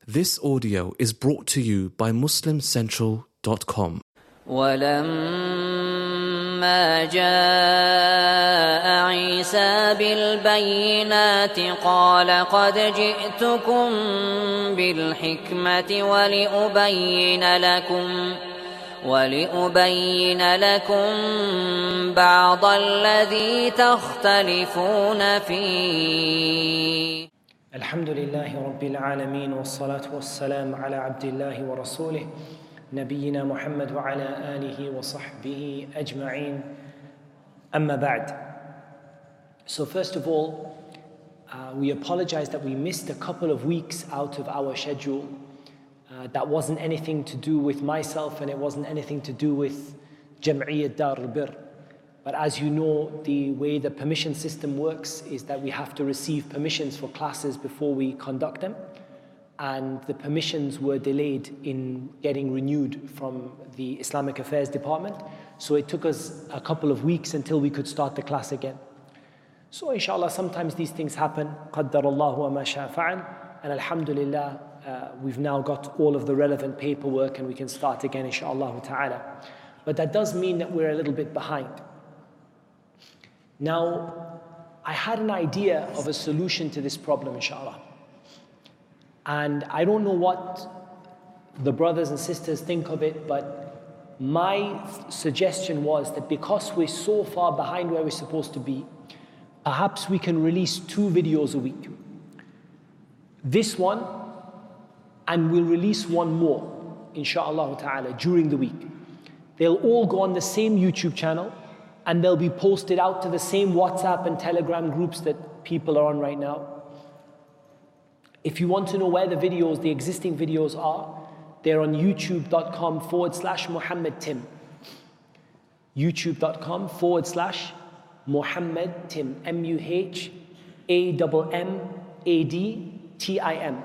This audio is brought to you by MuslimCentral.com. ولما جاء عيسى بالبينات قال قد جئتكم بالحكمة ولأبين لكم بعض الذي تختلفون فيه. الحمد لله رب العالمين والصلاة والسلام على عبد الله ورسوله نبينا محمد وعلى آله وصحبه أجمعين. أما بعد. So first of all, we apologize that we missed a couple of weeks out of our schedule. That wasn't anything to do with myself, and it wasn't anything to do with Jam'iyyat Dar al-Bir. But as you know, the way the permission system works is that we have to receive permissions for classes before we conduct them. And the permissions were delayed in getting renewed from the Islamic Affairs Department. So it took us a couple of weeks until we could start the class again. So inshallah, sometimes these things happen. قَدَّرَ اللَّهُ وَمَا شَاءَ فَعَلَ. And alhamdulillah, we've now got all of the relevant paperwork and we can start again, inshallah ta'ala. But that does mean that we're a little bit behind. Now, I had an idea of a solution to this problem, inshallah. And I don't know what the brothers and sisters think of it, but my suggestion was that because we're so far behind where we're supposed to be, perhaps we can release 2 videos a week. This one, and we'll release one more, inshallah ta'ala, during the week. They'll all go on the same YouTube channel, and they'll be posted out to the same WhatsApp and Telegram groups that people are on right now. If you want to know where the existing videos are, they're on youtube.com/Muhammad Tim. youtube.com/Muhammad Tim. MuhammadTim.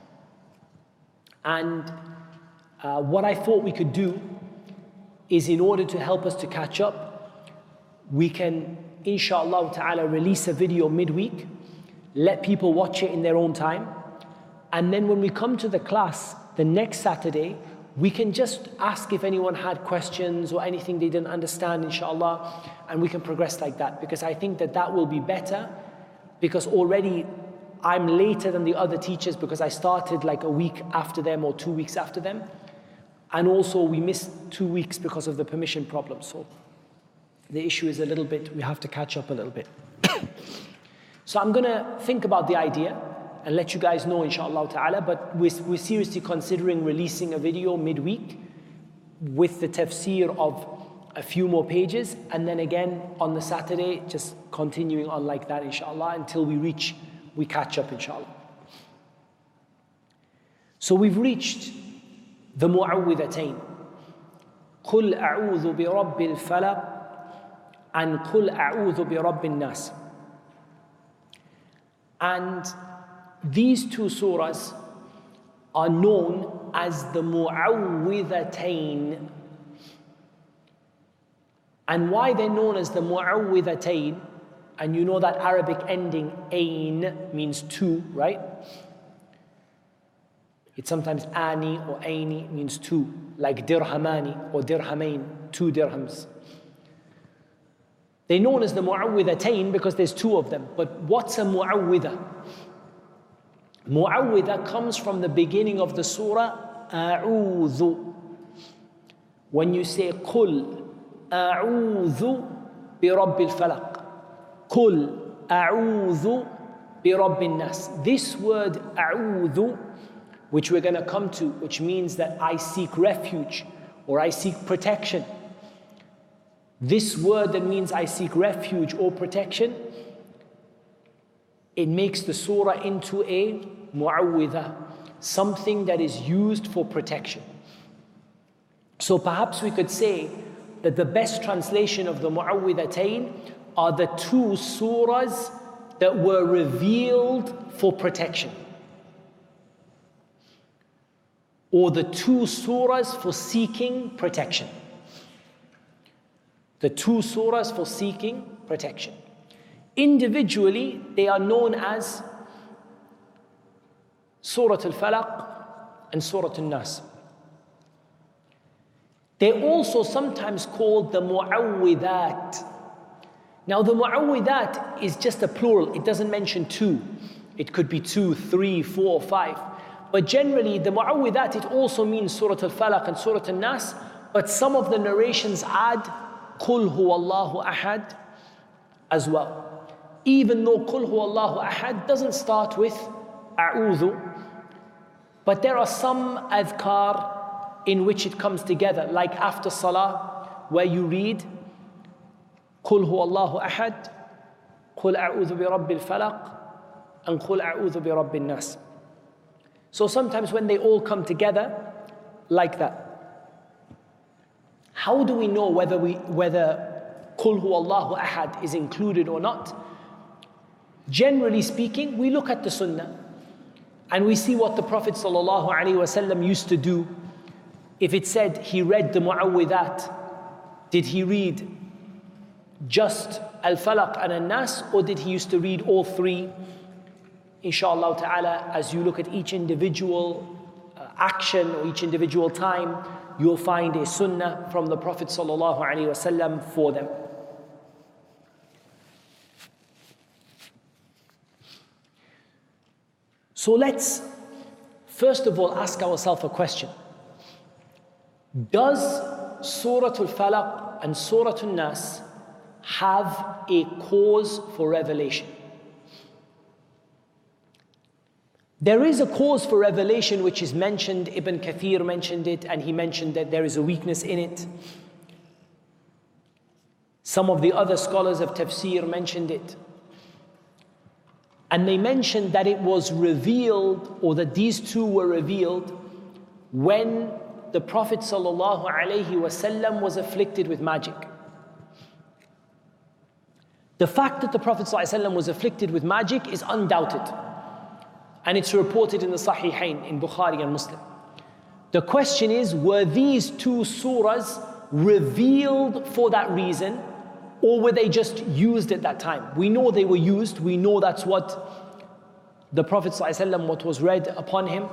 And what I thought we could do is, in order to help us to catch up, we can, inshallah ta'ala, release a video midweek, let people watch it in their own time, and then when we come to the class the next Saturday, we can just ask if anyone had questions or anything they didn't understand, inshallah, and we can progress like that, because I think that that will be better, because already I'm later than the other teachers because I started like a week after them or 2 weeks after them, and also we missed 2 weeks because of the permission problem. So the issue is we have to catch up a little bit. So I'm going to think about the idea and let you guys know, inshallah ta'ala, but we're seriously considering releasing a video midweek with the tafsir of a few more pages, and then again on the Saturday, just continuing on like that, inshallah, until we catch up, inshallah. So we've reached the Mu'awwidhatayn. قُلْ أَعُوذُ بِرَبِّ الْفَلَقِ and قُلْ أَعُوذُ بِرَبِّ النَّاسِ. And these 2 surahs are known as the Mu'awwidhatayn. And why they're known as the Mu'awwidhatayn, and you know that Arabic ending ayn means 2, right? It's sometimes ani or aini means 2, like dirhamani or dirhamain, 2 dirhams. They're known as the Mu'awwidhatayn because there's 2 of them. But what's a Mu'awwidha? Mu'awwidha comes from the beginning of the surah, A'udhu. When you say Qul A'udhu bi Rabbil Falaq, Qul A'udhu bi Rabbin Nas. This word A'udhu, which we're going to come to, which means that I seek refuge or I seek protection. This word that means I seek refuge or protection, it makes the surah into a mu'awwidha, something that is used for protection. So perhaps we could say that the best translation of the Mu'awwidhatayn are the 2 surahs that were revealed for protection, or the 2 surahs for seeking protection. The 2 surahs for seeking protection. Individually, they are known as Surah Al-Falaq and Surah An-Nas. They're also sometimes called the Mu'awwidhat. Now the Mu'awwidhat is just a plural, it doesn't mention two. It could be 2, 3, 4, 5. But generally the Mu'awwidhat, it also means Surah Al-Falaq and Surah An-Nas, but some of the narrations add Qul Huwallahu Ahad as well. Even though Qul Huwallahu Ahad doesn't start with A'udhu, but there are some adhkar in which it comes together, like after Salah, where you read Qul Huwallahu Ahad, Qul A'udhu bi Rabbil Falaq, and Qul A'udhu bi Rabbin Nas. So sometimes when they all come together, like that. How do we know whether Qul Huwallahu Ahad is included or not? Generally speaking, we look at the Sunnah and we see what the Prophet ﷺ used to do. If it said he read the Mu'awwidhat, did he read just Al-Falaq and An-Nas, or did he used to read all three? Inshallah ta'ala, as you look at each individual action or each individual time, you'll find a sunnah from the Prophet ﷺ for them. So let's first of all ask ourselves a question. Does Surah Al-Falaq and Surah An-Nas have a cause for revelation? There is a cause for revelation which is mentioned. Ibn Kathir mentioned it, and he mentioned that there is a weakness in it. Some of the other scholars of tafsir mentioned it. And they mentioned that it was revealed, or that these two were revealed, when the Prophet ﷺ was afflicted with magic. The fact that the Prophet ﷺ was afflicted with magic is undoubted. And it's reported in the Sahihain, in Bukhari and Muslim. The question is, were these two surahs revealed for that reason, or were they just used at that time? We know they were used. We know that's what the Prophet ﷺ, what was read upon him.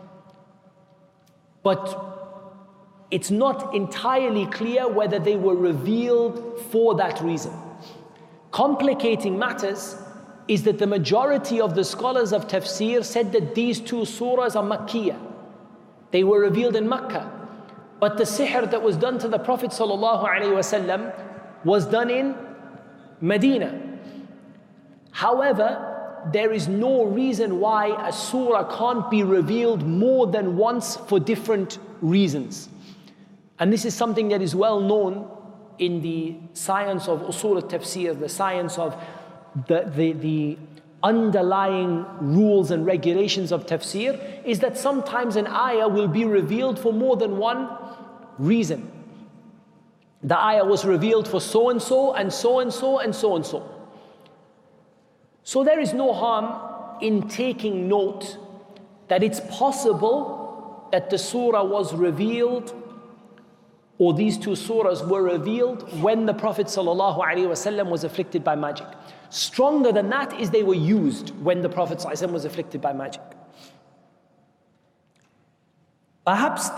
But it's not entirely clear whether they were revealed for that reason. Complicating matters is that the majority of the scholars of tafsir said that these two surahs are Makkiyah. They were revealed in Makkah. But the sihr that was done to the Prophet ﷺ was done in Medina. However, there is no reason why a surah can't be revealed more than once for different reasons. And this is something that is well known in the science of usul al-tafsir, the science of the underlying rules and regulations of tafsir, is that sometimes an ayah will be revealed for more than one reason. The ayah was revealed for so and so and so and so and so and so. So there is no harm in taking note that it's possible that the surah was revealed, or these two surahs were revealed when the Prophet ﷺ was afflicted by magic. Stronger than that is they were used when the Prophet ﷺ was afflicted by magic. Perhaps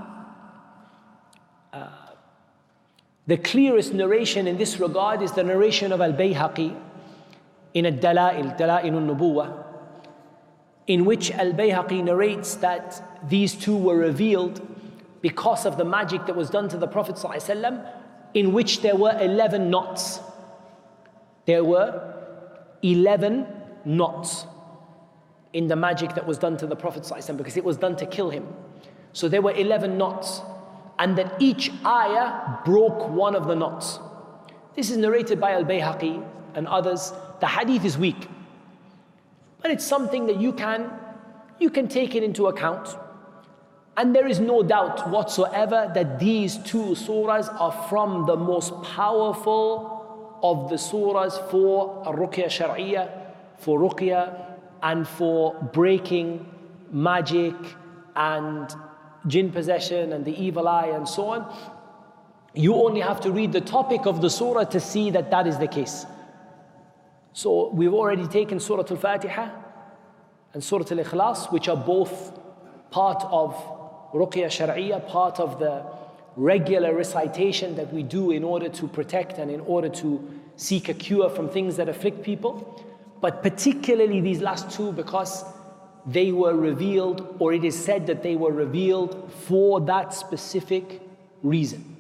the clearest narration in this regard is the narration of Al-Bayhaqi in Dalail al-Nubuwah, in which Al-Bayhaqi narrates that these two were revealed because of the magic that was done to the Prophet ﷺ, in which there were 11 knots. There were 11 knots in the magic that was done to the Prophet ﷺ, because it was done to kill him. So there were 11 knots, and that each ayah broke one of the knots. This is narrated by Al-Bayhaqi and others. The hadith is weak, but it's something that you can take it into account. And there is no doubt whatsoever that these two surahs are from the most powerful of the surahs for Ruqya Shar'iyya, for Ruqya, and for breaking magic and jinn possession and the evil eye and so on. You only have to read the topic of the surah to see that that is the case. So we've already taken Surah Al-Fatiha and Surah Al-Ikhlas, which are both part of Ruqya Shar'iyya, part of the regular recitation that we do in order to protect and in order to seek a cure from things that afflict people. But particularly these last two, because they were revealed, or it is said that they were revealed for that specific reason.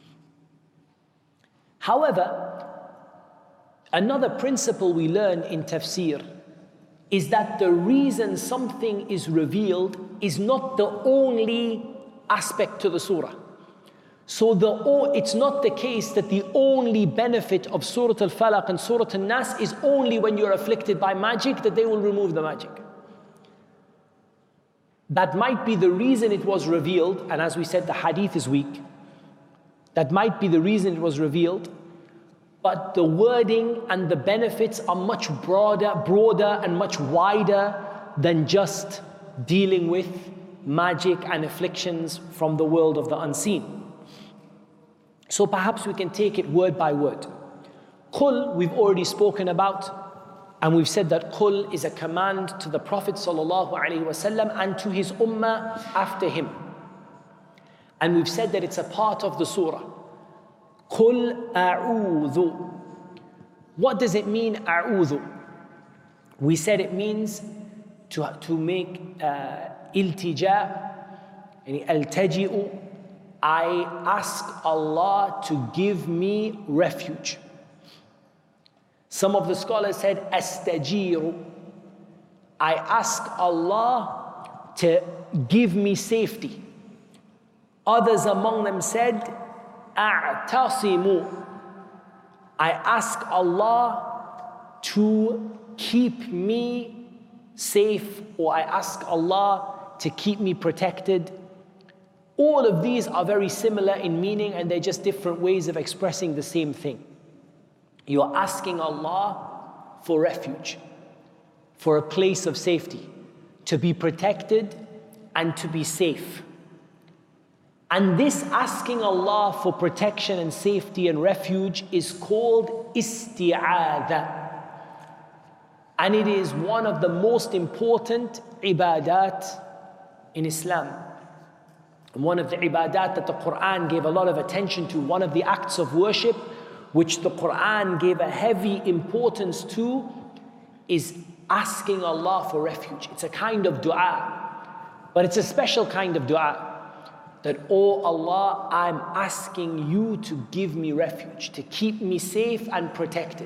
However, another principle we learn in tafsir is that the reason something is revealed is not the only aspect to the surah. So it's not the case that the only benefit of Surah Al-Falaq and Surah Al-Nas is only when you're afflicted by magic, that they will remove the magic. That might be the reason it was revealed, and as we said, the hadith is weak. That might be the reason it was revealed, but the wording and the benefits are much broader and much wider than just dealing with magic and afflictions from the world of the unseen. So perhaps we can take it word by word. Qul, we've already spoken about, and we've said that Qul is a command to the Prophet ﷺ and to his ummah after him. And we've said that it's a part of the surah. Qul a'udhu. What does it mean, a'udhu? We said it means to make iltija, altaji'u. I ask Allah to give me refuge. Some of the scholars said astajiru. I ask Allah to give me safety. Others among them said a'tasimu. I ask Allah to keep me safe, or I ask Allah to keep me protected. All of these are very similar in meaning, and they're just different ways of expressing the same thing. You're asking Allah for refuge, for a place of safety, to be protected and to be safe. And this asking Allah for protection and safety and refuge is called isti'adha. And it is one of the most important ibadat in Islam. One of the ibadat that the Quran gave a lot of attention to, one of the acts of worship which the Quran gave a heavy importance to, is asking Allah for refuge. It's a kind of dua, but it's a special kind of dua. That, oh Allah, I'm asking you to give me refuge, to keep me safe and protected.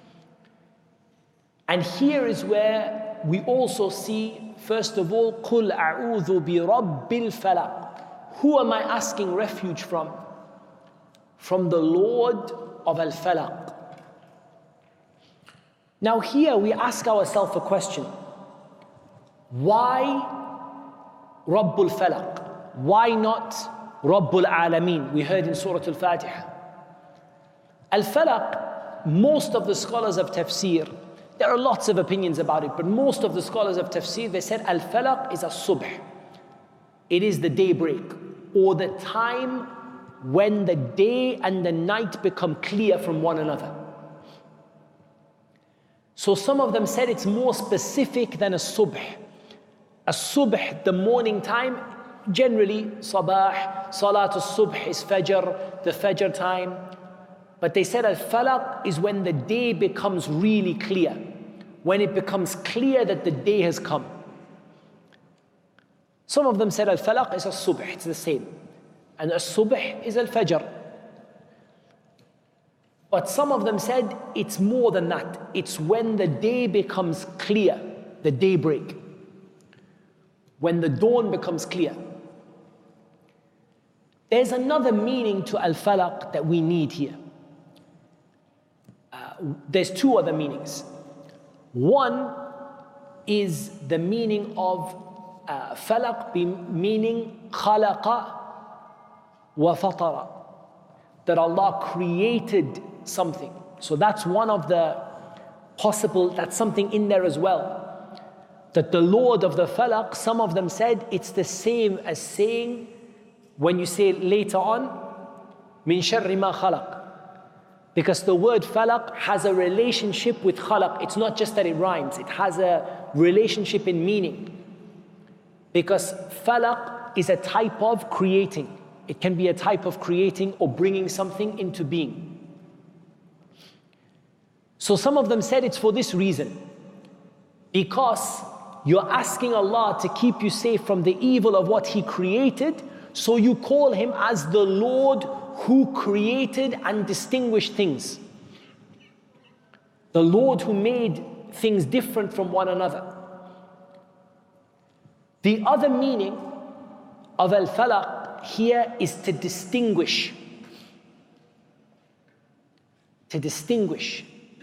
And here is where we also see, first of all, قُلْ أَعُوذُ بِرَبِّ الْفَلَقِ. Who am I asking refuge from? From the Lord of Al-Falaq. Now here we ask ourselves a question. Why Rabbul Falaq? Why not Rabbul Alameen? We heard in Surah Al-Fatiha. Al-Falaq, most of the scholars of tafsir, there are lots of opinions about it, but most of the scholars of tafsir, they said Al-Falaq is a subh. It is the daybreak, or the time when the day and the night become clear from one another. So some of them said it's more specific than a subh. A subh, the morning time, generally sabah, salatul subh is fajr, the fajr time. But they said al-falaq is when the day becomes really clear, when it becomes clear that the day has come. Some of them said al-falaq is al-subh, it's the same. And al-subh is al-fajr. But some of them said it's more than that. It's when the day becomes clear, the daybreak. When the dawn becomes clear. There's another meaning to al-falaq that we need here. There's two other meanings. One is the meaning of falaq, meaning khalaqa wa fatara, that Allah created something. So that's one of the possible, that's something in there as well. That the Lord of the falaq, some of them said it's the same as saying, when you say later on, min sharri ma khalaq. Because the word falaq has a relationship with khalaq. It's not just that it rhymes, it has a relationship in meaning. Because falaq is a type of creating. It can be a type of creating or bringing something into being. So some of them said it's for this reason. Because you're asking Allah to keep you safe from the evil of what He created, so you call Him as the Lord who created and distinguished things. The Lord who made things different from one another. The other meaning of al-falaq here is to distinguish. To distinguish.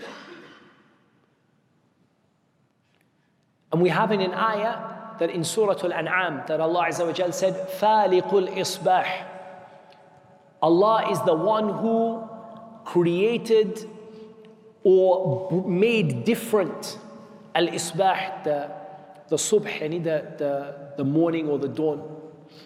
And we have in an ayah that in Surah Al-An'am that Allah Azza wa Jal said, فَالِقُ الْإِصْبَاحِ. Allah is the one who created or made different al-isbah, the subh, the morning or the dawn.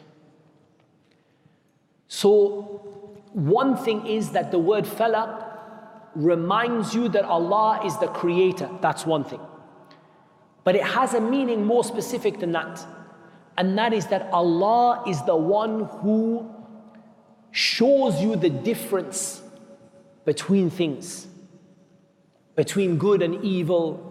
So one thing is that the word falaq reminds you that Allah is the creator. That's one thing. But it has a meaning more specific than that. And that is that Allah is the one who shows you the difference between things, between good and evil.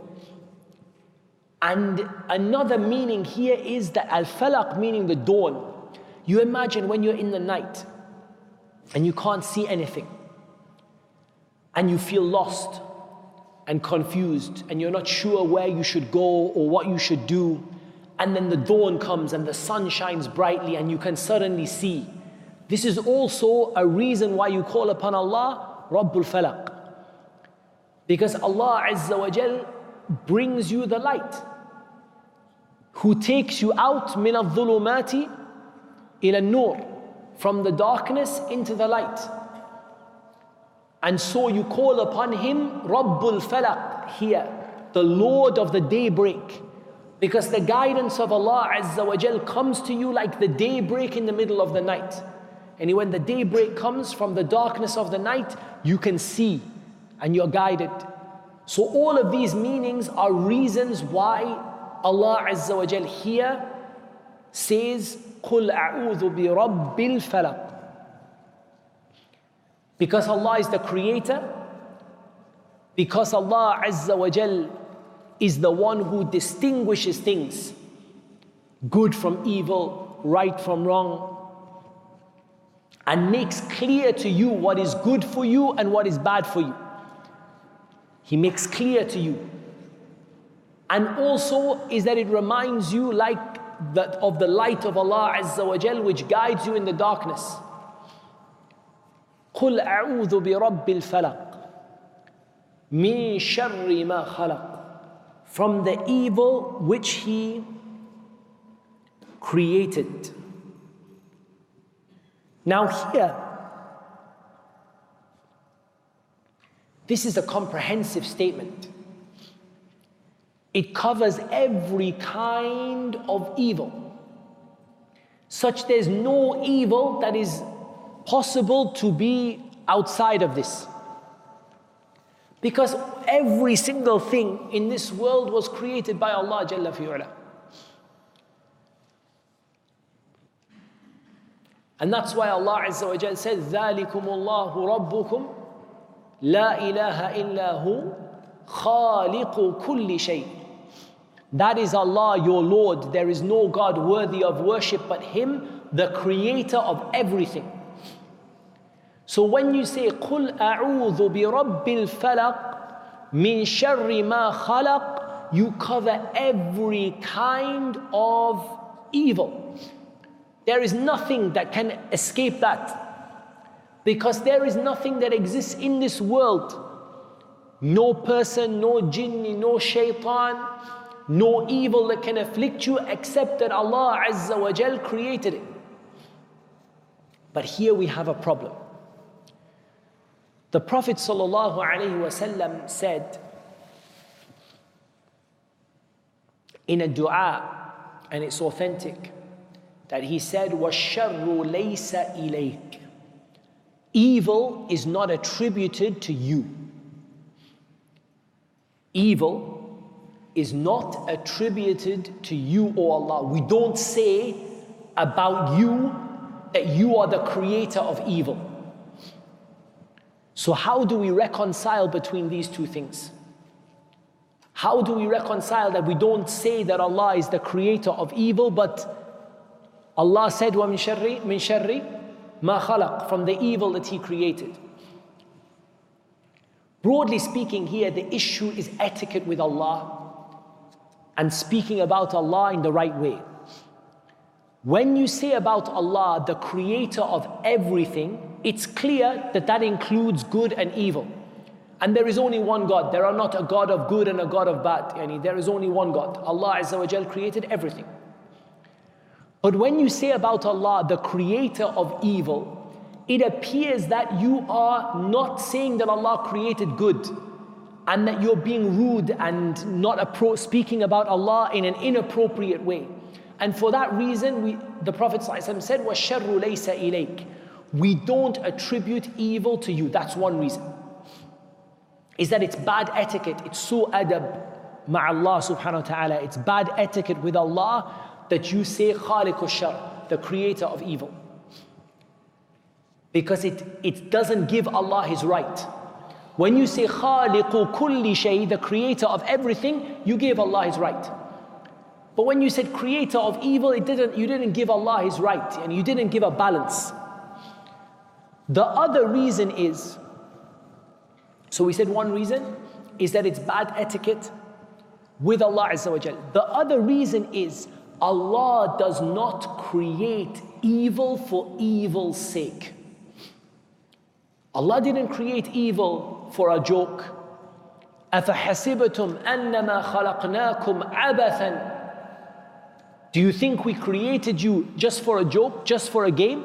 And another meaning here is that al-falaq, meaning the dawn. You imagine when you're in the night and you can't see anything and you feel lost and confused and you're not sure where you should go or what you should do, and then the dawn comes and the sun shines brightly and you can suddenly see. This is also a reason why you call upon Allah Rabbul Falaq, because Allah Azza wa Jal brings you the light, who takes you out min al-dhulumati ila an-nur, from the darkness into the light. And so you call upon Him Rabbul Falaq here, the Lord of the daybreak, because the guidance of Allah Azza wa Jal comes to you like the daybreak in the middle of the night. And when the daybreak comes from the darkness of the night, you can see and you're guided. So all of these meanings are reasons why Allah Azza wa Jal here says, قُلْ أَعُوذُ بِرَبِّ الْفَلَقِ. Because Allah is the creator, because Allah Azza wa Jal is the one who distinguishes things, good from evil, right from wrong, and makes clear to you what is good for you and what is bad for you. He makes clear to you. And also is that it reminds you like that of the light of Allah Azza wa Jal, which guides you in the darkness. قُلْ أَعُوذُ بِرَبِّ الْفَلَقِ مِنْ شَرِّ مَا خَلَقَ. From the evil which He created. Now here, this is a comprehensive statement. It covers every kind of evil. Such there's no evil that is possible to be outside of this. Because every single thing in this world was created by Allah Jalla fi'ala. And that's why Allah Azza wa Jal said, ذَلِكُمُ اللَّهُ رَبُّكُمْ لَا إِلَهَ إِلَّا هُ خَالِقُ كُلِّ شَيْءٍ. That is Allah, your Lord. There is no God worthy of worship but Him, the creator of everything. So when you say, قُلْ أَعُوذُ بِرَبِّ الْفَلَقِ مِنْ شَرِّ مَا خَلَقَ, you cover every kind of evil. There is nothing that can escape that. Because there is nothing that exists in this world. No person, no jinni, no shaitan, no evil that can afflict you except that Allah Azza wa Jal created it. But here we have a problem. The Prophet sallallahu alaihi wasallam said in a dua, and it's authentic, that he said, وَالشَّرُّ لَيْسَ إِلَيْكَ. Evil is not attributed to you. Evil is not attributed to you, O Allah. We don't say about you that you are the creator of evil. So how do we reconcile between these two things? How do we reconcile that we don't say that Allah is the creator of evil, but Allah said, وَمِن شَرِّ مَا خَلَقَ, from the evil that He created. Broadly speaking here, the issue is etiquette with Allah and speaking about Allah in the right way. When you say about Allah, the creator of everything, it's clear that that includes good and evil. And there is only one God. There are not a God of good and a God of bad. There is only one God. Allah Azza wa Jal created everything. But when you say about Allah, the creator of evil, it appears that you are not saying that Allah created good, and that you're being rude and not speaking about Allah in an inappropriate way. And for that reason, the Prophet ﷺ said, وَالشَّرُّ لَيْسَ إِلَيْكَ. We don't attribute evil to you. That's one reason. Is that it's bad etiquette. It's so adab ma'Allah subhanahu wa ta'ala. It's bad etiquette with Allah that you say خَالِقُ الشَّرِّ, the creator of evil. Because it doesn't give Allah His right. When you say خَالِقُ كُلِّ شَيْءٍ, the creator of everything, you gave Allah His right. But when you said creator of evil, you didn't give Allah His right, and you didn't give a balance. The other reason is, so we said one reason is that it's bad etiquette with Allah Azza wa Jal. The other reason is Allah does not create evil for evil's sake. Allah didn't create evil for a joke. أَفَحَسِبْتُمْ أَنَّمَا خَلَقْنَاكُمْ عَبَثًا. Do you think we created you just for a joke, just for a game?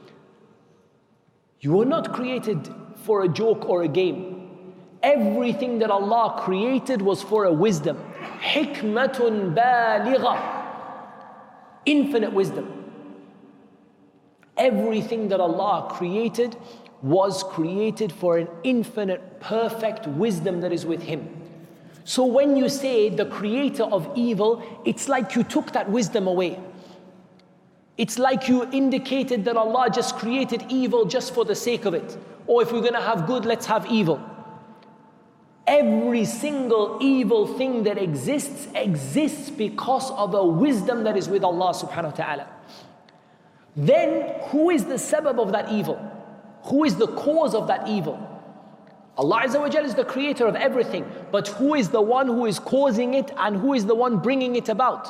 You were not created for a joke or a game. Everything that Allah created was for a wisdom. حِكْمَةٌ بَالِغَةٌ. Infinite wisdom. Everything that Allah created was created for an infinite, perfect wisdom that is with Him. So when you say the creator of evil, it's like you took that wisdom away. It's like you indicated that Allah just created evil just for the sake of it. Or if we're going to have good, let's have evil. Every single evil thing that exists because of a wisdom that is with Allah subhanahu wa ta'ala. Then who is the sabab of that evil? Who is the cause of that evil? Allah Azza wa Jal is the creator of everything, but who is the one who is causing it and who is the one bringing it about?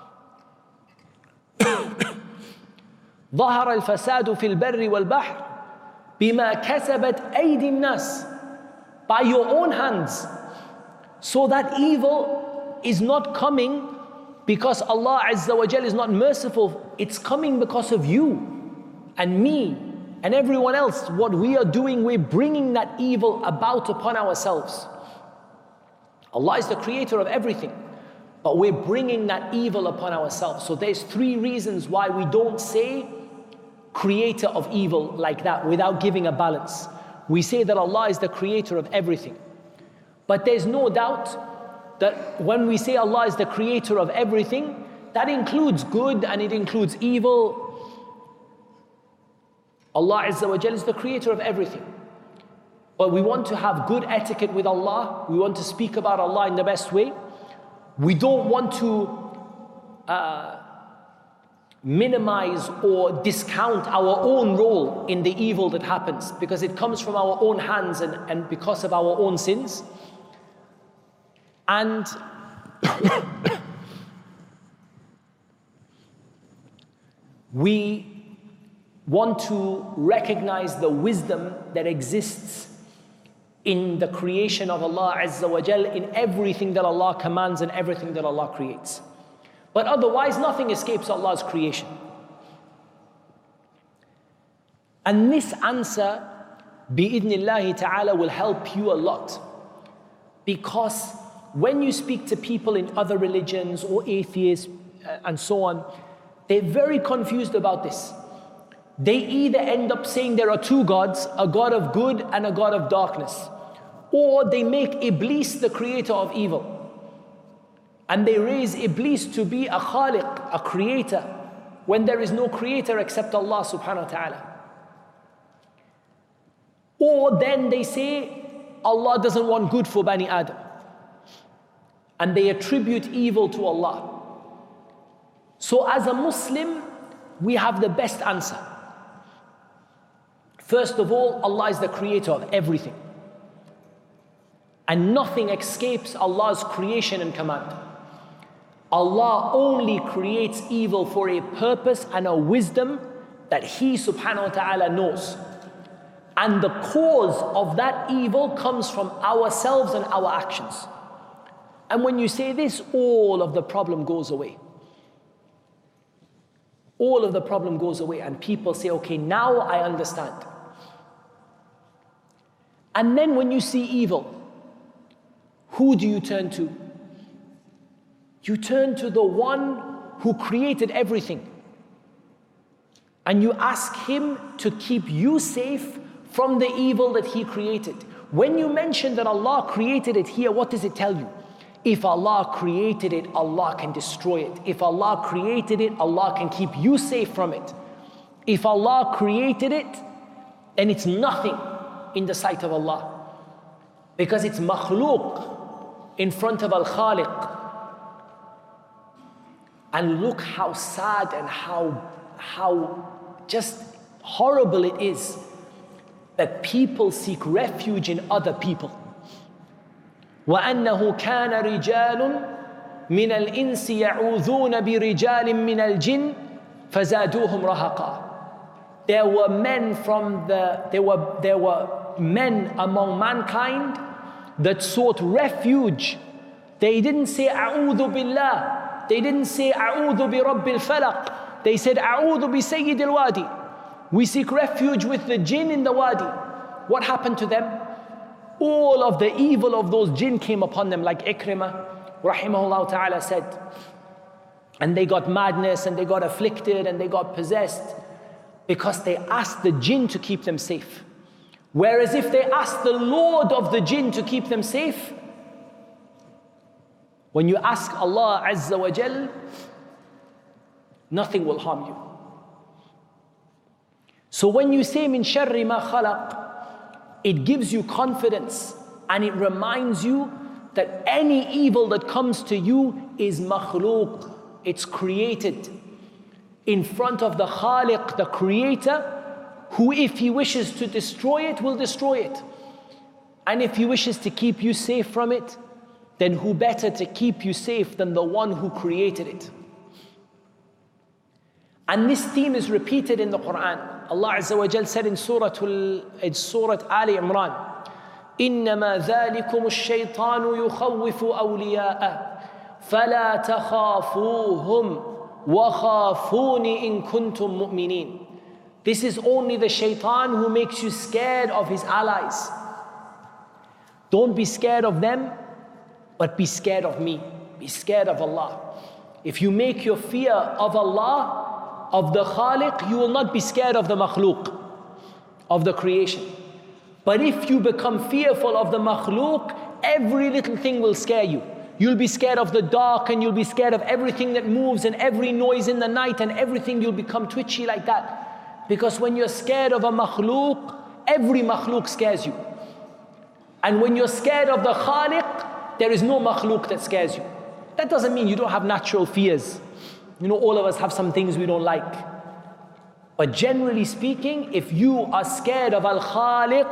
ظهر الفساد في البر والبحر بما كسبت أيدي الناس. By your own hands. So that evil is not coming because Allah Azza wa Jal is not merciful. It's coming because of you and me and everyone else. What we are doing, we're bringing that evil about upon ourselves. Allah is the creator of everything, but we're bringing that evil upon ourselves. So there's three reasons why we don't say creator of evil like that without giving a balance. We say that Allah is the creator of everything. But there's no doubt that when we say Allah is the creator of everything, that includes good and it includes evil. Allah Azza wa Jal is the creator of everything. But we want to have good etiquette with Allah. We want to speak about Allah in the best way. We don't want to minimize or discount our own role in the evil that happens, because it comes from our own hands and because of our own sins. And we want to recognize the wisdom that exists in the creation of Allah Azza wa Jal, in everything that Allah commands and everything that Allah creates. But otherwise, nothing escapes Allah's creation. And this answer, bi'idhnillahi ta'ala, will help you a lot. Because when you speak to people in other religions or atheists and so on, they're very confused about this. They either end up saying there are two gods, a God of good and a God of darkness. Or they make Iblis the creator of evil. And they raise Iblis to be a khaliq, a creator, when there is no creator except Allah subhanahu wa ta'ala. Or then they say, Allah doesn't want good for Bani Adam. And they attribute evil to Allah. So as a Muslim, we have the best answer. First of all, Allah is the creator of everything. And nothing escapes Allah's creation and command. Allah only creates evil for a purpose and a wisdom that He subhanahu wa ta'ala knows. And the cause of that evil comes from ourselves and our actions. And when you say this, all of the problem goes away. All of the problem goes away, and people say, okay, now I understand. And then when you see evil, who do you turn to? You turn to the one who created everything. And you ask Him to keep you safe from the evil that He created. When you mention that Allah created it here, what does it tell you? If Allah created it, Allah can destroy it. If Allah created it, Allah can keep you safe from it. If Allah created it, then it's nothing in the sight of Allah. Because it's makhluq in front of Al-Khaliq. And look how sad and how just horrible it is that people seek refuge in other people. وَأَنَّهُ كَانَ رِجَالٌ مِنَ الْإِنسِ يَعُوذُونَ بِرِجَالٍ مِنَ الْجِنِّ فَزَادُوهُمْ رَهَقًا. There were men among mankind that sought refuge. They didn't say أعوذ بالله. They didn't say أعوذ برب الفلق. They said أعوذ بسيد الوادي. We seek refuge with the jinn in the wadi. What happened to them? All of the evil of those jinn came upon them, like Ikrimah rahimahullah ta'ala said. And they got madness, and they got afflicted, and they got possessed because they asked the jinn to keep them safe. Whereas if they asked the Lord of the jinn to keep them safe, when you ask Allah Azza wa Jal, nothing will harm you. So when you say min sharri ma khalaq, it gives you confidence, and it reminds you that any evil that comes to you is makhluq. It's created in front of the Khaliq, the Creator, who if He wishes to destroy it, will destroy it. And if He wishes to keep you safe from it, then who better to keep you safe than the one who created it? And this theme is repeated in the Quran. Allah Azza wa Jal said in Surah Ali Imran, إِنَّمَا ذَلِكُمُ الشَّيْطَانُ يُخَوِّفُ أَوْلِيَاءَهُ فَلَا تَخَافُوهُمْ وَخَافُونِ إِن كُنتُم مُؤْمِنِينَ. This is only the shaitan who makes you scared of his allies. Don't be scared of them, but be scared of me. Be scared of Allah. If you make your fear of Allah, of the Khaliq, you will not be scared of the makhluk, of the creation. But if you become fearful of the makhluk, every little thing will scare you. You'll be scared of the dark, and you'll be scared of everything that moves, and every noise in the night, and everything. You'll become twitchy like that. Because when you're scared of a makhluk, every makhluk scares you. And when you're scared of the Khaliq, there is no makhluk that scares you. That doesn't mean you don't have natural fears. You know, all of us have some things we don't like. But generally speaking, if you are scared of Al-Khaliq,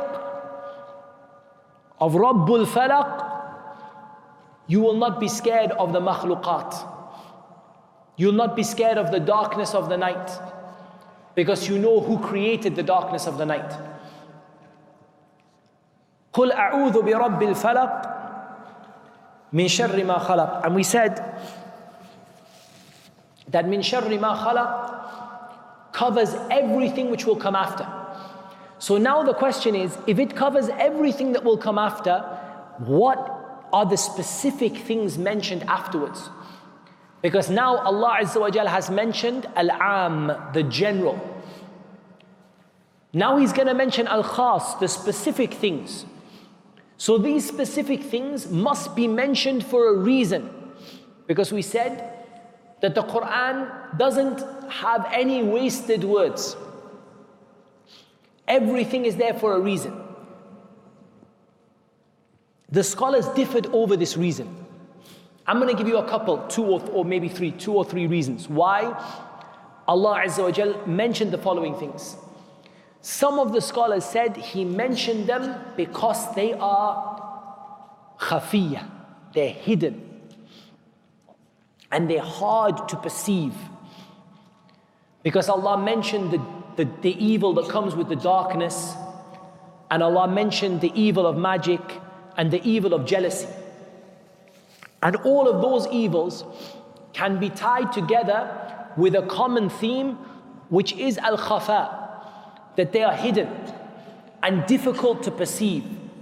of Rabbul Falaq, you will not be scared of the makhluqat. You will not be scared of the darkness of the night, because you know who created the darkness of the night. قُلْ أَعُوذُ بِرَبِّ الْفَلَقِ مِنْ شَرِّ مَا خَلَقَ. And we said that min sharri ma khalaq covers everything which will come after. So now the question is, if it covers everything that will come after, what are the specific things mentioned afterwards? Because now Allah Azza wa Jal has mentioned al-am, the general. Now He's going to mention al-khas, the specific things. So these specific things must be mentioned for a reason. Because we said that the Quran doesn't have any wasted words. Everything is there for a reason. The scholars differed over this reason. I'm going to give you a couple, two or three reasons why Allah Azza wa Jal mentioned the following things. Some of the scholars said He mentioned them because they are khafiyya, they're hidden, and they're hard to perceive. Because Allah mentioned the evil that comes with the darkness, and Allah mentioned the evil of magic and the evil of jealousy. And all of those evils can be tied together with a common theme, which is al-khafa, that they are hidden and difficult to perceive.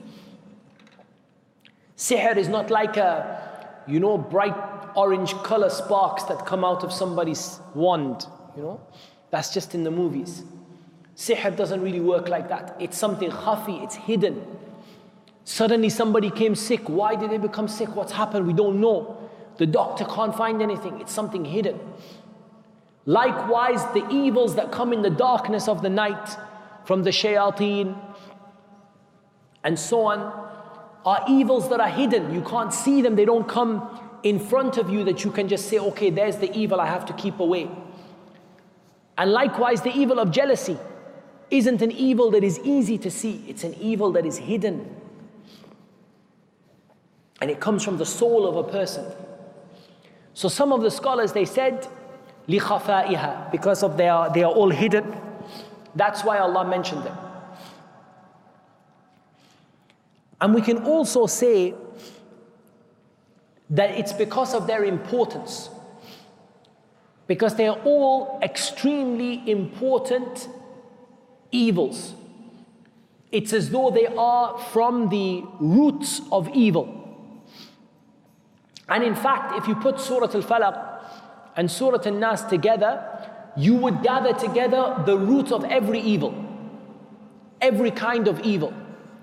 Sihr is not like bright orange color sparks that come out of somebody's wand, That's just in the movies. Sihr doesn't really work like that. It's something khafi, it's hidden. Suddenly somebody came sick. Why did they become sick? What's happened? We don't know. The doctor can't find anything. It's something hidden. Likewise, the evils that come in the darkness of the night from the shayateen and so on are evils that are hidden. You can't see them. They don't come in front of you that you can just say, okay, there's the evil, I have to keep away. And likewise, the evil of jealousy isn't an evil that is easy to see. It's an evil that is hidden. And it comes from the soul of a person. So some of the scholars, they said, لِخَفَائِهَا, because of they are all hidden. That's why Allah mentioned them. And we can also say that it's because of their importance. Because they are all extremely important evils. It's as though they are from the roots of evil. And in fact, if you put Surah Al-Falaq and Surah Al-Nas together, you would gather together the root of every evil, every kind of evil.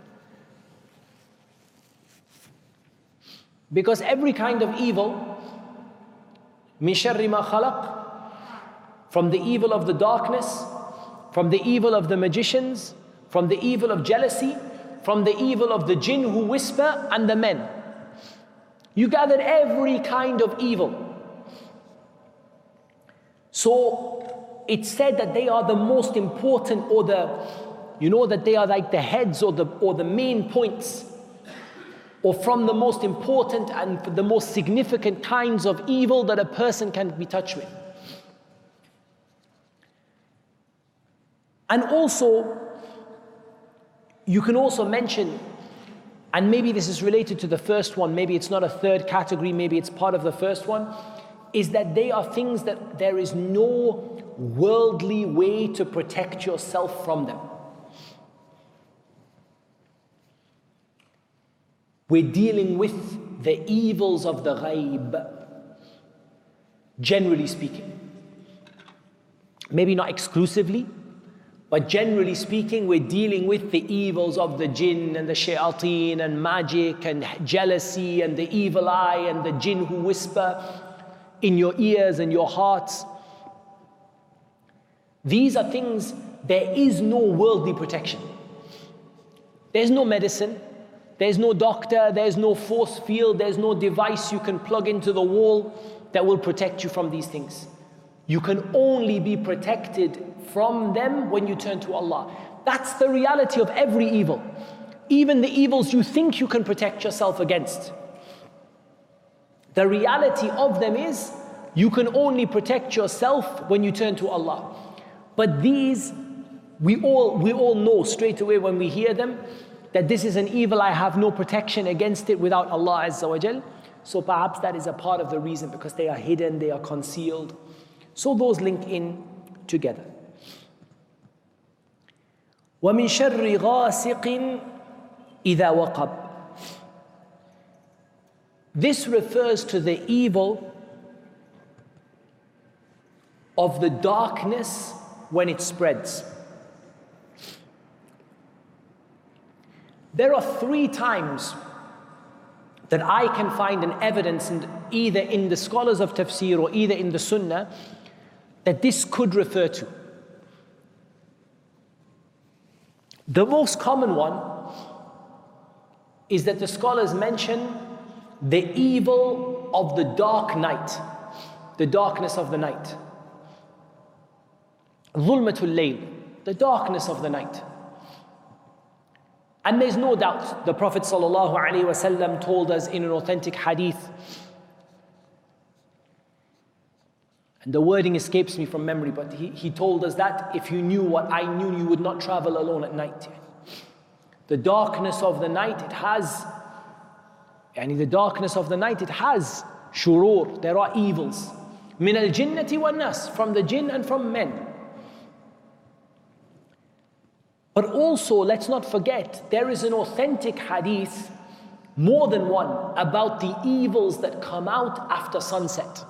Because every kind of evil, مِن شَرِّ مَا خَلَقَ, from the evil of the darkness, from the evil of the magicians, from the evil of jealousy, from the evil of the jinn who whisper, and the men. You gathered every kind of evil. So it's said that they are the most important, or that they are like the heads or the main points, or from the most important and the most significant kinds of evil that a person can be touched with. And also, you can also mention, and maybe this is related to the first one, maybe it's not a third category, maybe it's part of the first one, is that they are things that there is no worldly way to protect yourself from them. We're dealing with the evils of the ghaib, generally speaking. Maybe not exclusively, but generally speaking, we're dealing with the evils of the jinn and the shayateen and magic and jealousy and the evil eye and the jinn who whisper in your ears and your hearts. These are things, there is no worldly protection. There's no medicine, there's no doctor, there's no force field, there's no device you can plug into the wall that will protect you from these things. You can only be protected from them when you turn to Allah. That's the reality of every evil. Even the evils you think you can protect yourself against. The reality of them is you can only protect yourself when you turn to Allah. But these, we all know straight away when we hear them that this is an evil, I have no protection against it without Allah Azza wa Jal. So perhaps that is a part of the reason, because they are hidden, they are concealed. So those link in together. وَمِن شَرِّ غَاسِقٍ إِذَا وَقَبَ. This refers to the evil of the darkness when it spreads. There are 3 times that I can find an evidence either in the scholars of tafsir or either in the sunnah that this could refer to. The most common one is that the scholars mention the evil of the dark night, the darkness of the night. Dhulmatul layl, the darkness of the night. And there's no doubt the Prophet ﷺ told us in an authentic hadith, and the wording escapes me from memory, but he told us that if you knew what I knew, you would not travel alone at night. The darkness of the night, it has shurur, there are evils. Min al-jinnati wan-nas, from the jinn and from men. But also, let's not forget, there is an authentic hadith, more than one, about the evils that come out after sunset.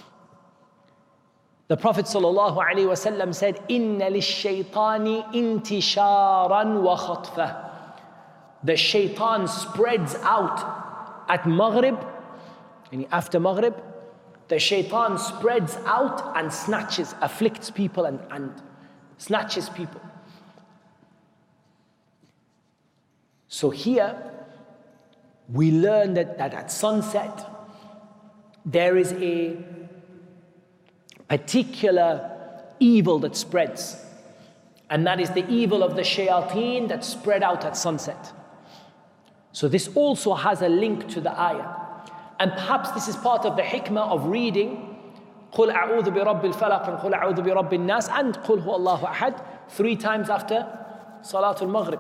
The Prophet ﷺ said, إِنَّ لِلشَّيْطَانِ إِنْتِشَارًا وَخَطْفًا. The shaitan spreads out at Maghrib, and after Maghrib, the shaitan spreads out and snatches, afflicts people and snatches people. So here, we learn that at sunset, there is a particular evil that spreads. And that is the evil of the shayateen that spread out at sunset. So this also has a link to the ayah. And perhaps this is part of the hikmah of reading قُلْ أَعُوذُ بِرَبِّ الْفَلَقِ and قُلْ أَعُوذُ بِرَبِّ النَّاسِ and قُلْ هُوَ اللَّهُ أَحَدٍ 3 times after Salatul Maghrib.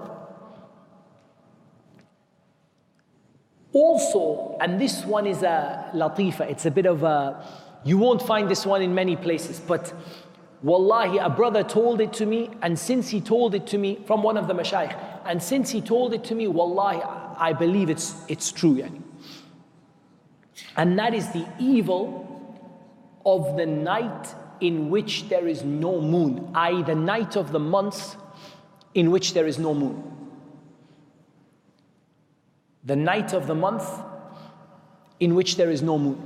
Also, and this one is a latifa, it's a bit of a, you won't find this one in many places, but wallahi, a brother told it to me, and since he told it to me, from one of the mashayikh, and since he told it to me, wallahi, I believe it's true. Yani. And that is the evil of the night in which there is no moon, i.e. the night of the month in which there is no moon. The night of the month in which there is no moon.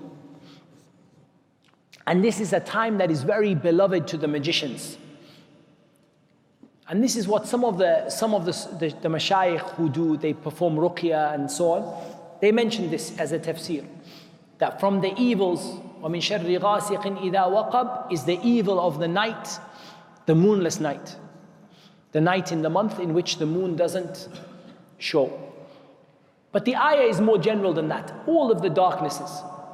And this is a time that is very beloved to the magicians. And this is what some of the mashayikh who do, they perform ruqya and so on, they mention this as a tafsir. That from the evils, وَمِن شَرِّ غَاسِقٍ إِذَا وَقَبْ, is the evil of the night, the moonless night. The night in the month in which the moon doesn't show. But the ayah is more general than that. All of the darknesses.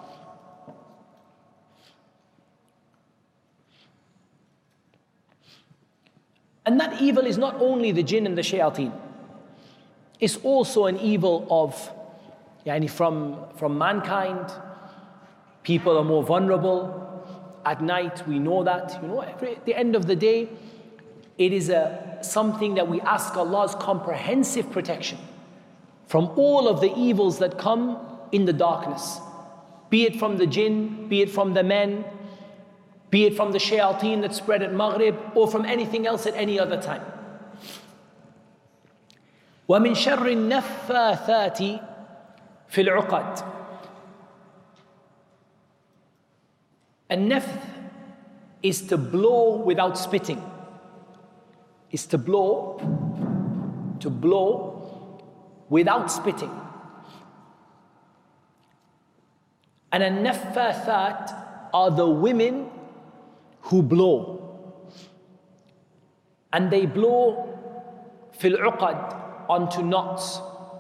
And that evil is not only the jinn and the shayateen. It's also an evil of, from mankind. People are more vulnerable. At night, we know that. At the end of the day, it is something that we ask Allah's comprehensive protection from all of the evils that come in the darkness. Be it from the jinn, be it from the men, be it from the shayateen that spread at Maghrib, or from anything else at any other time. وَمِن شَرِّ النَّفَّاثَاتِ فِي الْعُقَدِ. An-nafth is to blow without spitting. Is to blow without spitting. And an-naffathat are the women who blow. And they blow fil uqad, onto knots.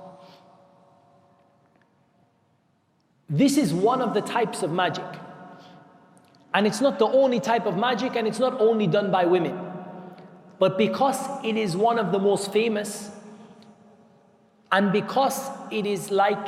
This is one of the types of magic. And it's not the only type of magic, and it's not only done by women. But because it is one of the most famous, and because it is like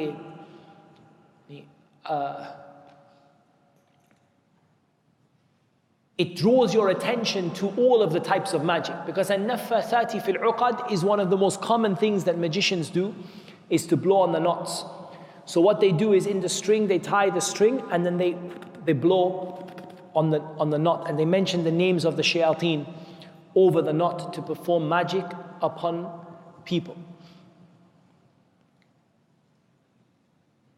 it draws your attention to all of the types of magic. Because an-naffathati fil uqad is one of the most common things that magicians do, is to blow on the knots. So what they do is in the string, they tie the string, and then they blow on the knot, and they mention the names of the shayateen over the knot to perform magic upon people.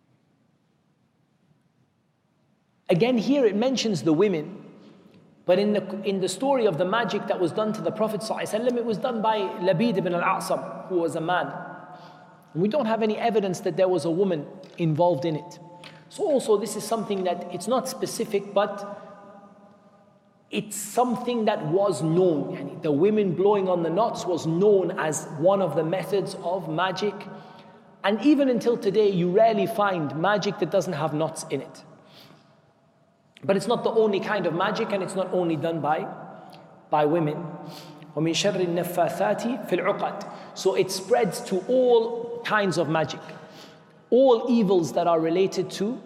Again, here it mentions the women, but in the story of the magic that was done to the Prophet ﷺ, it was done by Labid ibn al-A'sam, who was a man. And we don't have any evidence that there was a woman involved in it. So also this is something that it's not specific, but it's something that was known. The women blowing on the knots was known as one of the methods of magic. And even until today, you rarely find magic that doesn't have knots in it. But it's not the only kind of magic, and it's not only done by women. وَمِن شَرِّ النَّفَّاثَاتِ فِي الْعُقَدِ. So it spreads to all kinds of magic. All evils that are related to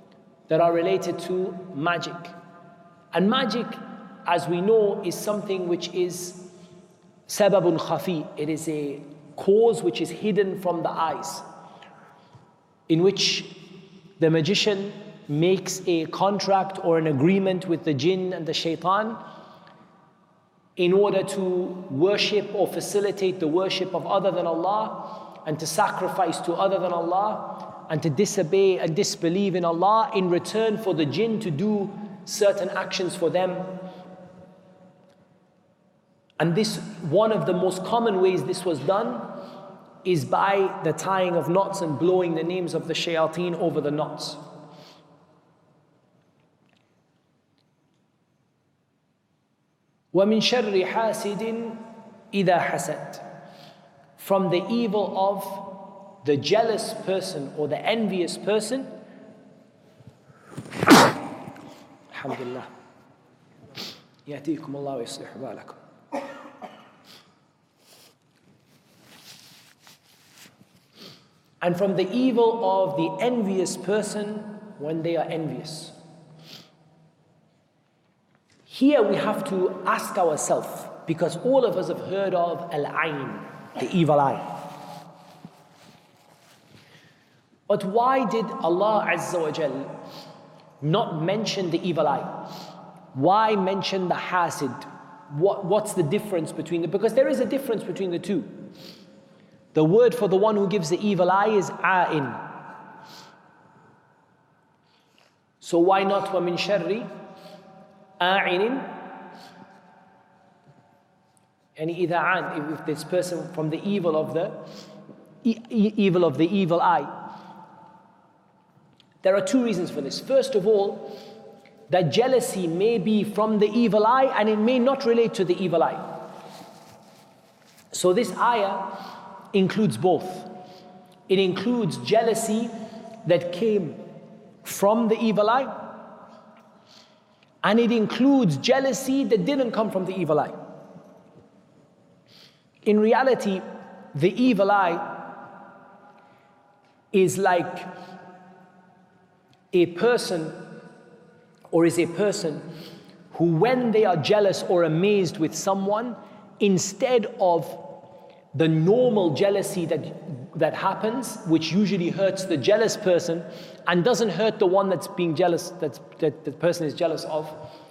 magic. And magic, as we know, is something which is sababun khafi. It is a cause which is hidden from the eyes, in which the magician makes a contract or an agreement with the jinn and the shaitan in order to worship or facilitate the worship of other than Allah, and to sacrifice to other than Allah, and to disobey and disbelieve in Allah in return for the jinn to do certain actions for them. And this, one of the most common ways this was done is by the tying of knots and blowing the names of the shayateen over the knots. وَمِن شَرِّ حَاسِدٍ إِذَا حَسَدٍ. From the evil of the jealous person or the envious person. Alhamdulillah. يَأْتِيكُمُ اللَّهُ وَيُصْلِحُ بَالَكُمْ. And from the evil of the envious person when they are envious. Here we have to ask ourselves, because all of us have heard of al-ayn, the evil eye. But why did Allah Azza wa Jal not mention the evil eye? Why mention the hasid? What's the difference between them? Because there is a difference between the two. The word for the one who gives the evil eye is a'in. So why not وَمِن شَرِّ آعِنٍ? And if this person from the evil of the evil eye. There are two reasons for this. First of all, that jealousy may be from the evil eye and it may not relate to the evil eye. So this ayah includes both. It includes jealousy that came from the evil eye, and it includes jealousy that didn't come from the evil eye. In reality, the evil eye is like a person, or is a person who, when they are jealous or amazed with someone, instead of the normal jealousy that happens, which usually hurts the jealous person and doesn't hurt the one that's being jealous, that the person is jealous of,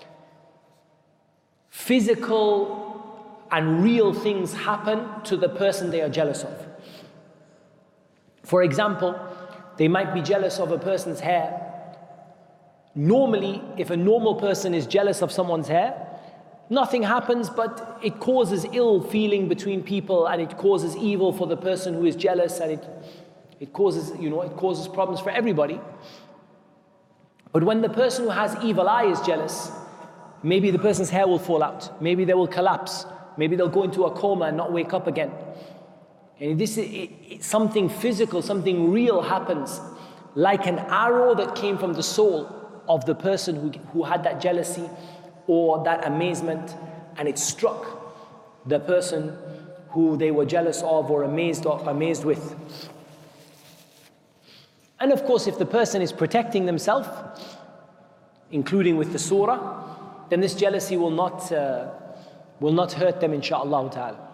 physical and real things happen to the person they are jealous of. For example, they might be jealous of a person's hair. Normally, if a normal person is jealous of someone's hair, nothing happens, but it causes ill feeling between people, and it causes evil for the person who is jealous, and it causes problems for everybody. But when the person who has evil eye is jealous, maybe the person's hair will fall out, maybe they will collapse, maybe they'll go into a coma and not wake up again. And this is something physical, something real happens, like an arrow that came from the soul of the person who had that jealousy or that amazement, and it struck the person who they were jealous of or amazed with. And of course, if the person is protecting themselves, including with the surah, then this jealousy will not hurt them, insha'Allah ta'ala.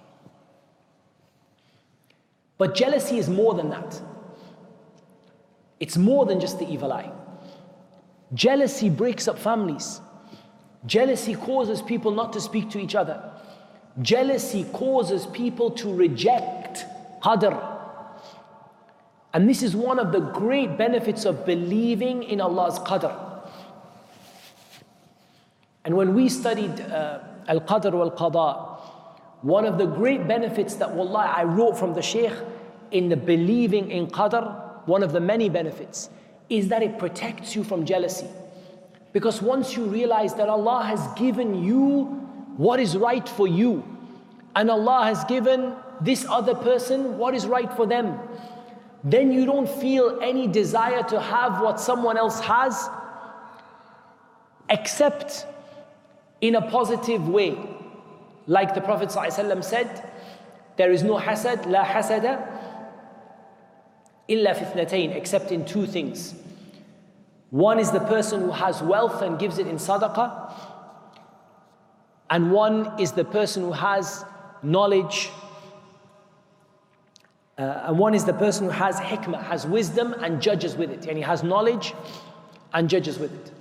But jealousy is more than that. It's more than just the evil eye. Jealousy breaks up families. Jealousy causes people not to speak to each other. Jealousy causes people to reject qadr. And this is one of the great benefits of believing in Allah's qadr. And when we studied Al-Qadr wal-Qada, one of the great benefits that wallahi I wrote from the Shaykh in the believing in Qadr, one of the many benefits, is that it protects you from jealousy. Because once you realize that Allah has given you what is right for you, and Allah has given this other person what is right for them, then you don't feel any desire to have what someone else has, except in a positive way. Like the Prophet ﷺ said, there is no hasad, la hasada, illa fi ithnatayn, except in two things. One is the person who has wealth and gives it in sadaqah, and one is the person who has knowledge, and one is the person who has hikmah, has wisdom and judges with it, and he has knowledge and judges with it.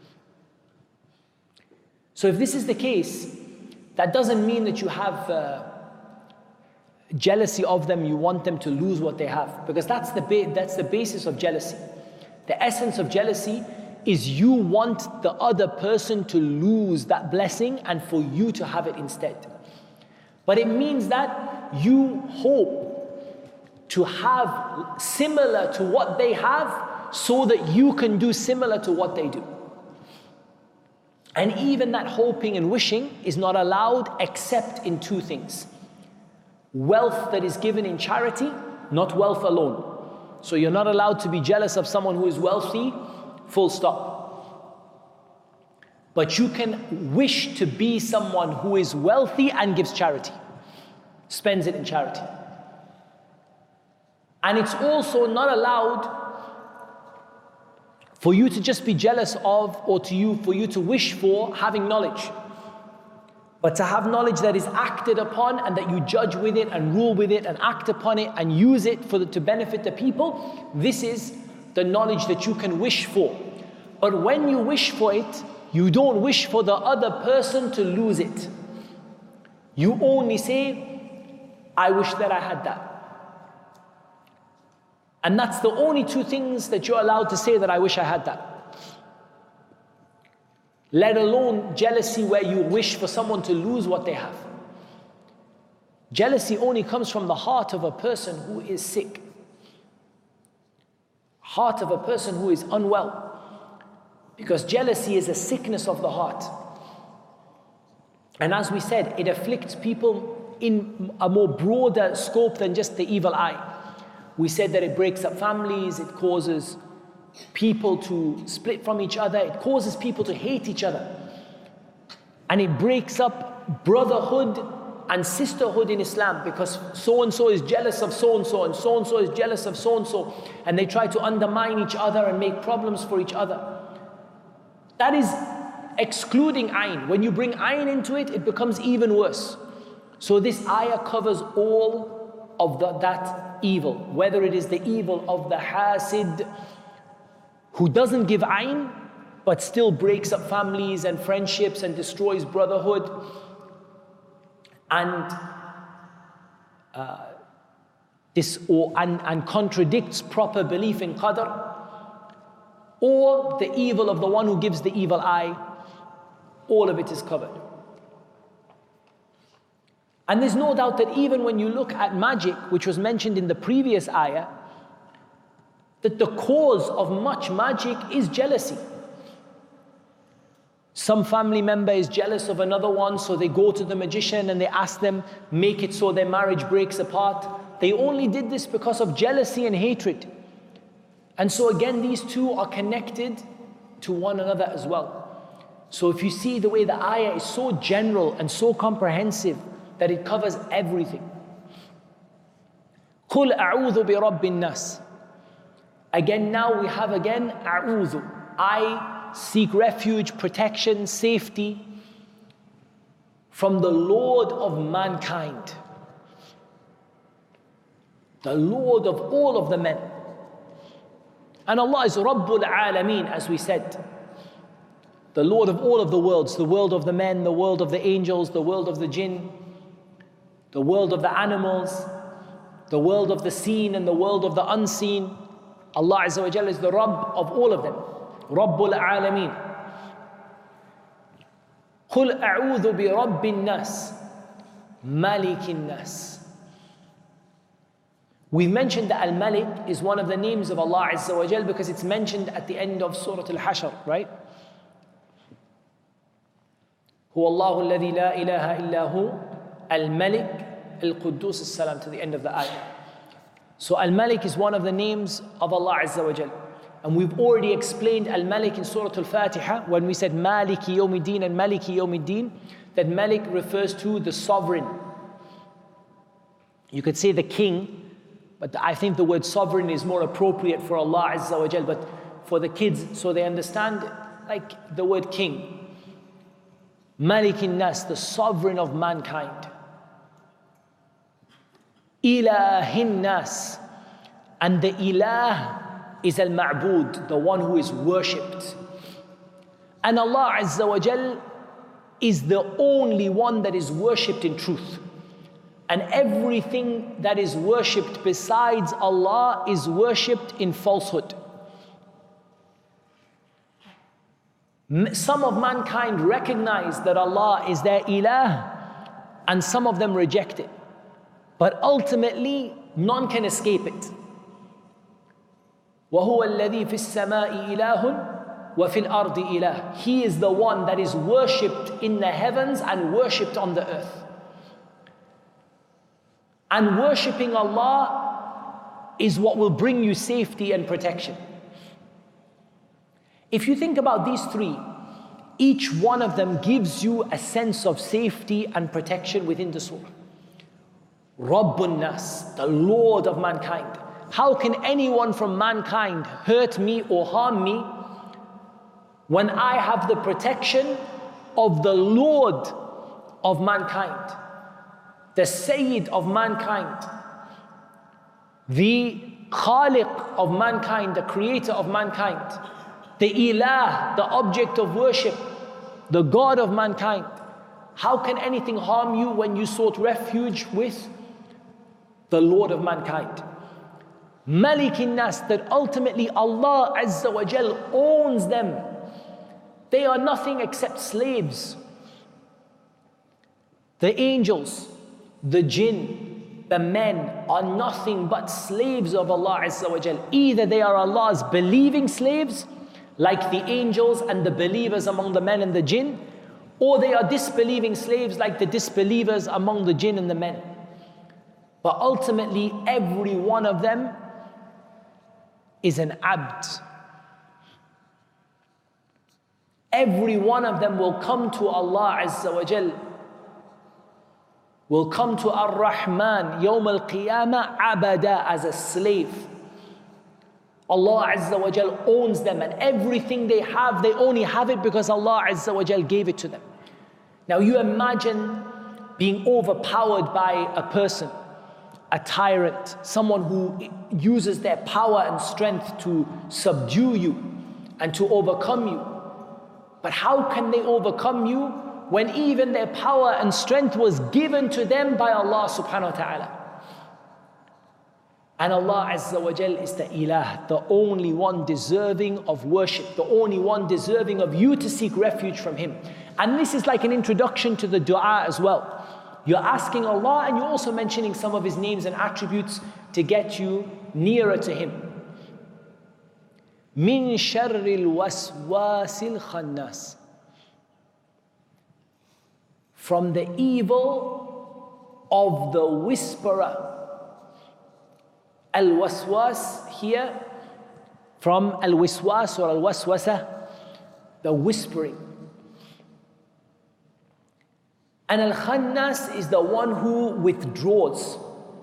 So if this is the case, that doesn't mean that you have jealousy of them, you want them to lose what they have, because that's the basis of jealousy. The essence of jealousy is you want the other person to lose that blessing and for you to have it instead. But it means that you hope to have similar to what they have so that you can do similar to what they do. And even that hoping and wishing is not allowed except in two things. Wealth that is given in charity, not wealth alone. So you're not allowed to be jealous of someone who is wealthy, full stop. But you can wish to be someone who is wealthy and gives charity, spends it in charity. And it's also not allowed for you to just be jealous of, or for you to wish for having knowledge. But to have knowledge that is acted upon and that you judge with it and rule with it and act upon it and use it to benefit the people, this is the knowledge that you can wish for. But when you wish for it, you don't wish for the other person to lose it. You only say, I wish that I had that. And that's the only two things that you're allowed to say, that I wish I had that. Let alone jealousy where you wish for someone to lose what they have. Jealousy only comes from the heart of a person who is sick. Heart of a person who is unwell. Because jealousy is a sickness of the heart. And as we said, it afflicts people in a more broader scope than just the evil eye. We said that it breaks up families, it causes people to split from each other, it causes people to hate each other. And it breaks up brotherhood and sisterhood in Islam, because so-and-so is jealous of so-and-so, and so-and-so is jealous of so-and-so, and they try to undermine each other and make problems for each other. That is excluding ayn. When you bring ayn into it, it becomes even worse. So this ayah covers all of that evil, whether it is the evil of the hasid who doesn't give ayn but still breaks up families and friendships and destroys brotherhood and contradicts proper belief in qadr, or the evil of the one who gives the evil eye. All of it is covered. And there's no doubt that even when you look at magic, which was mentioned in the previous ayah, that the cause of much magic is jealousy. Some family member is jealous of another one, so they go to the magician and they ask them, make it so their marriage breaks apart. They only did this because of jealousy and hatred. And so again, these two are connected to one another as well. So if you see the way the ayah is so general and so comprehensive, that it covers everything. قُلْ أَعُوذُ بِرَبِّ النَّاسِ. Again, now we have أعوذ. I seek refuge, protection, safety from the Lord of mankind. The Lord of all of the men. And Allah is Rabbul Alameen, as we said. The Lord of all of the worlds, the world of the men, the world of the angels, the world of the jinn, the world of the animals, the world of the seen and the world of the unseen. Allah Azza wa Jalla is the Rabb of all of them. Rabbul Alameen. قُلْ أَعُوذُ بِرَبِّ النَّاسِ مَلِكِ النَّاسِ. We've mentioned that Al-Malik is one of the names of Allah Azza wa Jal because it's mentioned at the end of Surah Al-Hashr, right? هو الله الذي لا إله إلا هو الملك القدوس السلام, to the end of the ayah. So Al-Malik is one of the names of Allah Azza wa Jal. And we've already explained Al-Malik in Surah Al-Fatiha when we said Maliki Yawmiddin and Maliki Yawmiddin, that Malik refers to the sovereign. You could say the king, but I think the word sovereign is more appropriate for Allah Azza wa Jal, but for the kids, so they understand, like the word king. Malikin Nas, the sovereign of mankind. Ilahin Nas, and the ilah is al-ma'bud, the one who is worshipped. And Allah Azza wa Jal is the only one that is worshipped in truth. And everything that is worshipped besides Allah is worshipped in falsehood. Some of mankind recognize that Allah is their ilah, and some of them reject it. But ultimately, none can escape it. وَهُوَ الَّذِي فِي السَّمَاءِ إِلَهٌ وَفِي الْأَرْضِ إِلَهٌ. He is the one that is worshipped in the heavens and worshipped on the earth. And worshipping Allah is what will bring you safety and protection. If you think about these three, each one of them gives you a sense of safety and protection within the surah. Rabbun Nas, the Lord of mankind. How can anyone from mankind hurt me or harm me when I have the protection of the Lord of mankind, the Sayyid of mankind, the Khaliq of mankind, the creator of mankind, the Ilah, the object of worship, the God of mankind? How can anything harm you when you sought refuge with the Lord of mankind? Malikin Nas, that ultimately Allah Azza wa Jal owns them. They are nothing except slaves. The angels, the jinn, the men are nothing but slaves of Allah Azza wa Jal. Either they are Allah's believing slaves, like the angels and the believers among the men and the jinn, or they are disbelieving slaves like the disbelievers among the jinn and the men. But ultimately, every one of them is an abd. Every one of them will come to Allah Azza wa Jal, will come to Ar-Rahman Yawm al-Qiyamah abada, as a slave. Allah Azza wa Jal owns them, and everything they have, they only have it because Allah Azza wa Jal gave it to them. Now you imagine being overpowered by a person, a tyrant, someone who uses their power and strength to subdue you and to overcome you. But how can they overcome you when even their power and strength was given to them by Allah subhanahu wa ta'ala? And Allah Azza wa Jal is the Ilah, the only one deserving of worship, the only one deserving of you to seek refuge from Him. And this is like an introduction to the dua as well. You're asking Allah and you're also mentioning some of His names and attributes to get you nearer to Him. Min sharril waswasil khannas. From the evil of the whisperer. Al-waswas here, from al-wiswas or al-waswasa, the whispering. And al-khannas is the one who withdraws.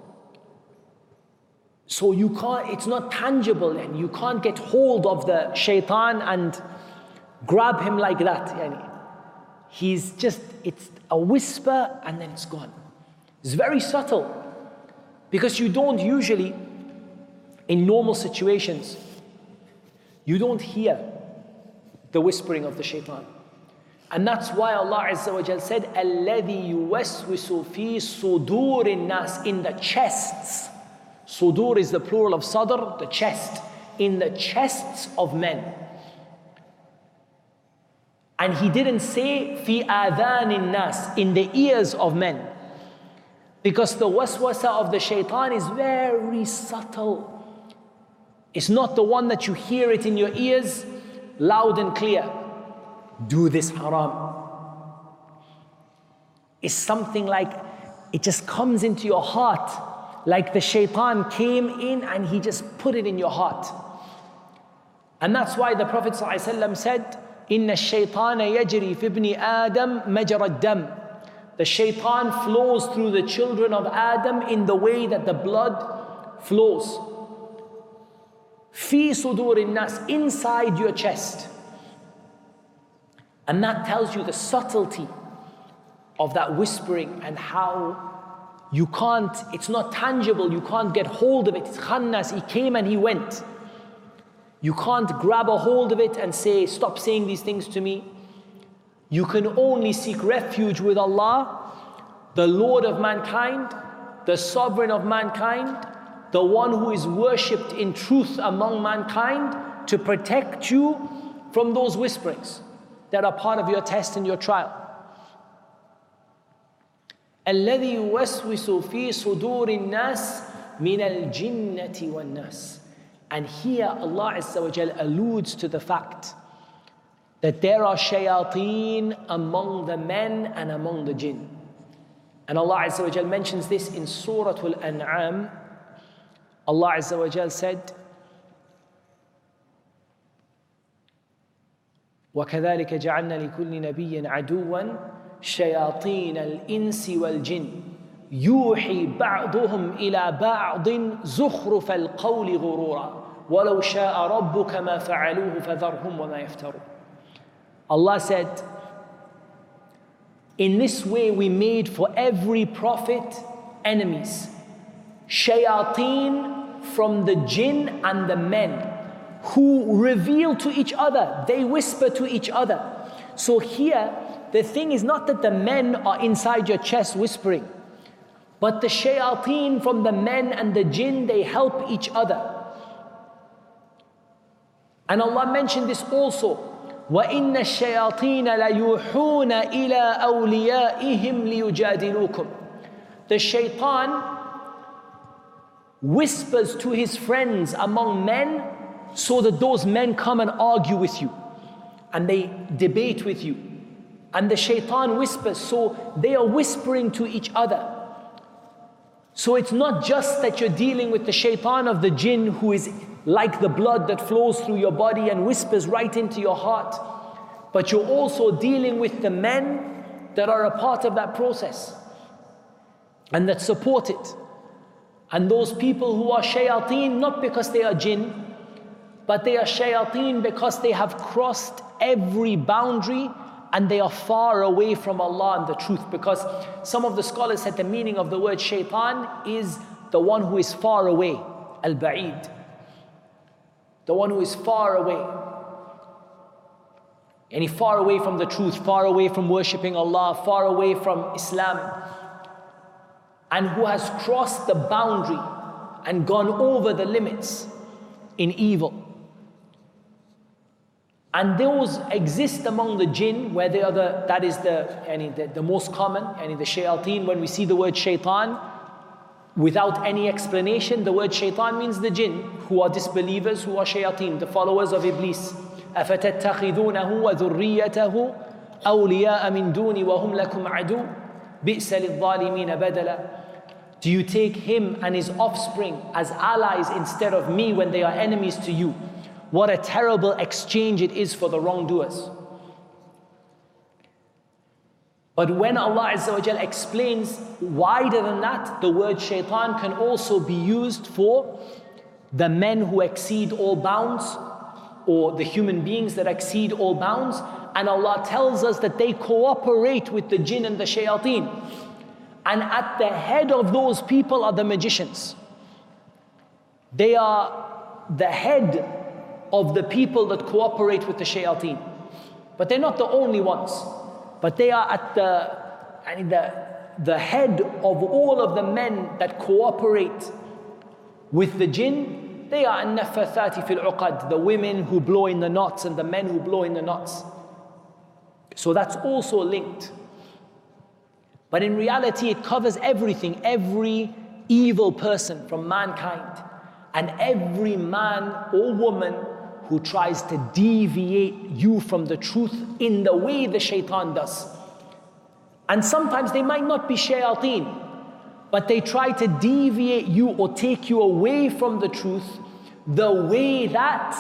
So you can't, it's not tangible, and you can't get hold of the shaitan and grab him like that. He's just, it's a whisper and then it's gone. It's very subtle, because you don't usually, in normal situations, you don't hear the whispering of the shaitan. And that's why Allah Azza wa Jal said, الَّذِي يُوَسْوِسُ فِي صُدُورِ النَّاسِ, in the chests. Sudur is the plural of sadr, the chest. In the chests of men. And he didn't say fi adhanin nas, in the ears of men. Because the waswasa of the shaitan is very subtle. It's not the one that you hear it in your ears loud and clear. Do this haram. It's something like it just comes into your heart, like the shaitan came in and he just put it in your heart. And that's why the Prophet ﷺ said, إِنَّ الشَّيْطَانَ يَجْرِي فِي ابْنِ آدَمَ مَجْرَى الدَّمِ. The shaitan flows through the children of Adam in the way that the blood flows. فِي صُدُورِ النَّاسِ, inside your chest. And that tells you the subtlety of that whispering and how you can't, it's not tangible, you can't get hold of it. It's khannas, he came and he went. You can't grab a hold of it and say, stop saying these things to me. You can only seek refuge with Allah, the Lord of mankind, the sovereign of mankind, the one who is worshipped in truth among mankind, to protect you from those whisperings that are part of your test and your trial. الذي يوسوس في صدور الناس من الجنة والناس. And here Allah Azza wa Jal alludes to the fact that there are shayateen among the men and among the jinn. And Allah Azza wa Jal mentions this in Surah Al-An'am. Allah Azza wa Jal said, وَكَذَلِكَ جَعَلْنَا لِكُلِّ نَبِيٍّ عَدُوًّا شَيَاطِينَ الْإِنسِ وَالْجِنِّ يُوحِي بَعْضُهُمْ إِلَى بَعْضٍ زُخْرُفَ الْقَوْلِ غُرُورًا وَلَوْ شَاءَ رَبُّكَ مَا فَعَلُوهُ فَذَرْهُمْ وَمَا يَفْتَرُونَ. Allah said, in this way we made for every prophet enemies, shayateen from the jinn and the men, who reveal to each other, they whisper to each other. So here, the thing is not that the men are inside your chest whispering, but the shayateen from the men and the jinn, they help each other. And Allah mentioned this also, وَإِنَّ الشَّيَاطِينَ لَيُوحُونَ إِلَىٰ أَوْلِيَائِهِمْ لِيُجَادِلُوكُمْ. The shaitan whispers to his friends among men so that those men come and argue with you and they debate with you. And the shaitan whispers, so they are whispering to each other. So it's not just that you're dealing with the shaitan of the jinn, who is like the blood that flows through your body and whispers right into your heart, but you're also dealing with the men that are a part of that process and that support it. And those people who are shayateen, not because they are jinn, but they are shayateen because they have crossed every boundary and they are far away from Allah and the truth. Because some of the scholars said the meaning of the word shaitan is the one who is far away, al-ba'id, the one who is far away. And far away from the truth, far away from worshipping Allah, far away from Islam, and who has crossed the boundary and gone over the limits in evil. And those exist among the jinn, where they are that is the most common, the shayateen. When we see the word shaitan, without any explanation, the word shaitan means the jinn, who are disbelievers, who are shayateen, the followers of Iblis. أَفَتَتَّخِذُونَهُ وَذُرِّيَّتَهُ أَوْلِيَاءَ مِن دُونِي وَهُمْ لَكُمْ عَدُوٌّ بِئْسَ لِلظَّالِمِينَ بَدَلًا. Do you take him and his offspring as allies instead of me when they are enemies to you? What a terrible exchange it is for the wrongdoers. But when Allah Azza wa Jal explains wider than that, the word shaitan can also be used for the men who exceed all bounds, or the human beings that exceed all bounds. And Allah tells us that they cooperate with the jinn and the shayateen. And at the head of those people are the magicians. They are the head of the people that cooperate with the shayateen. But they're not the only ones. But they are at the head of all of the men that cooperate with the jinn. They are النفاثات في العقد, the women who blow in the knots and the men who blow in the knots. So that's also linked. But in reality, it covers everything, every evil person from mankind, and every man or woman who tries to deviate you from the truth in the way the shaitan does. And sometimes they might not be shayateen, but they try to deviate you or take you away from the truth the way that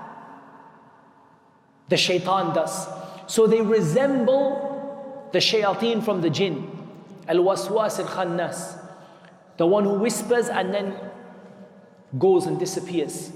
the shaitan does. So they resemble the shayateen from the jinn, al-waswas al-khannas, the one who whispers and then goes and disappears.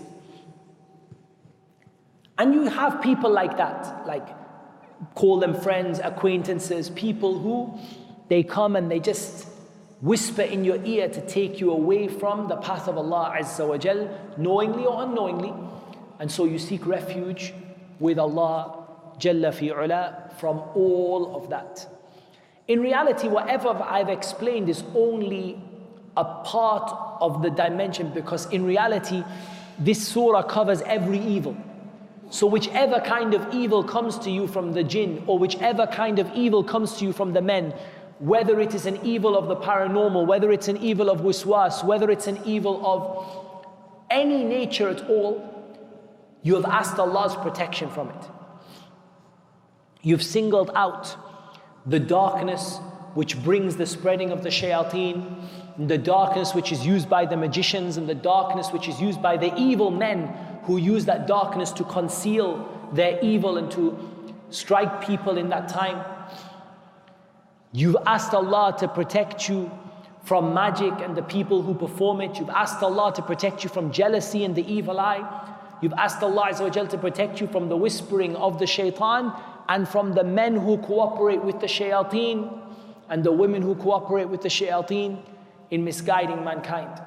And you have people like that, like call them friends, acquaintances, people who they come and they just whisper in your ear to take you away from the path of Allah Azza wa Jal, knowingly or unknowingly. And so you seek refuge with Allah Jalla fi'ula from all of that. In reality, whatever I've explained is only a part of the dimension, because in reality, this surah covers every evil. So whichever kind of evil comes to you from the jinn, or whichever kind of evil comes to you from the men, whether it is an evil of the paranormal, whether it's an evil of wiswas, whether it's an evil of any nature at all, you have asked Allah's protection from it. You've singled out the darkness which brings the spreading of the shayateen, the darkness which is used by the magicians, and the darkness which is used by the evil men who use that darkness to conceal their evil and to strike people in that time. You've asked Allah to protect you from magic and the people who perform it. You've asked Allah to protect you from jealousy and the evil eye. You've asked Allah Azza wa Jal to protect you from the whispering of the shaitan and from the men who cooperate with the shayateen and the women who cooperate with the shayateen in misguiding mankind.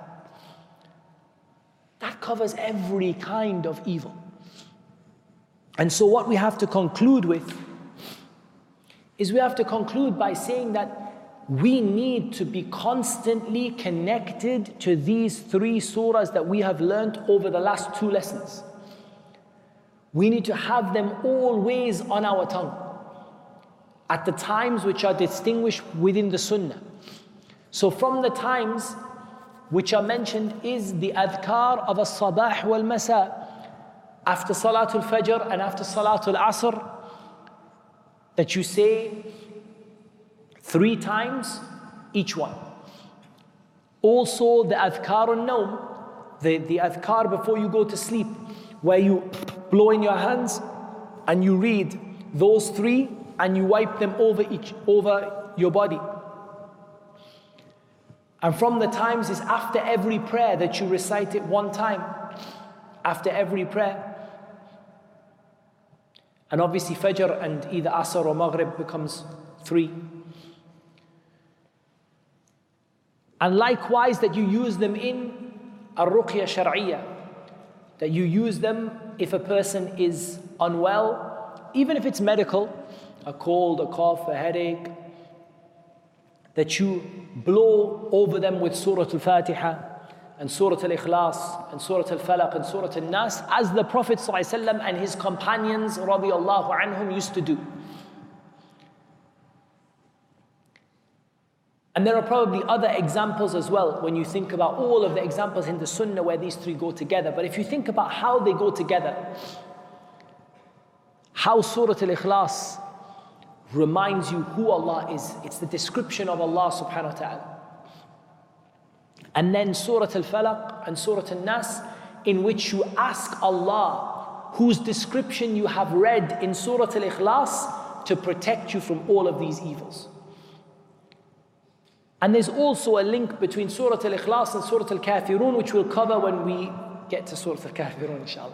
That covers every kind of evil. And so what we have to conclude with is we have to conclude by saying that we need to be constantly connected to these three surahs that we have learnt over the last 2 lessons. We need to have them always on our tongue at the times which are distinguished within the sunnah. So from the times which are mentioned is the adhkar of as-sabah wal-masa, after Salatul Fajr and after Salatul Asr, that you say 3 times each one. Also the adhkar al-nawm, the adhkar before you go to sleep, where you blow in your hands and you read those 3 and you wipe them over your body. And from the times is after every prayer that you recite it 1 time, after every prayer. And obviously Fajr and either Asr or Maghrib becomes 3. And likewise that you use them in Ar-Ruqya Shar'iyya, that you use them if a person is unwell, even if it's medical, a cold, a cough, a headache, that you blow over them with Surah Al-Fatiha and Surah Al-Ikhlas and Surah Al-Falaq and Surah Al-Nas, as the Prophet ﷺ and his companions radiyallahu anhum used to do. And there are probably other examples as well when you think about all of the examples in the Sunnah where these 3 go together. But if you think about how they go together, how Surah Al-Ikhlas reminds you who Allah is. It's the description of Allah subhanahu wa ta'ala. And then Surah Al-Falaq and Surah Al-Nas, in which you ask Allah, whose description you have read in Surah Al-Ikhlas, to protect you from all of these evils. And there's also a link between Surah Al-Ikhlas and Surah Al-Kafirun, which we'll cover when we get to Surah Al-Kafirun, inshallah.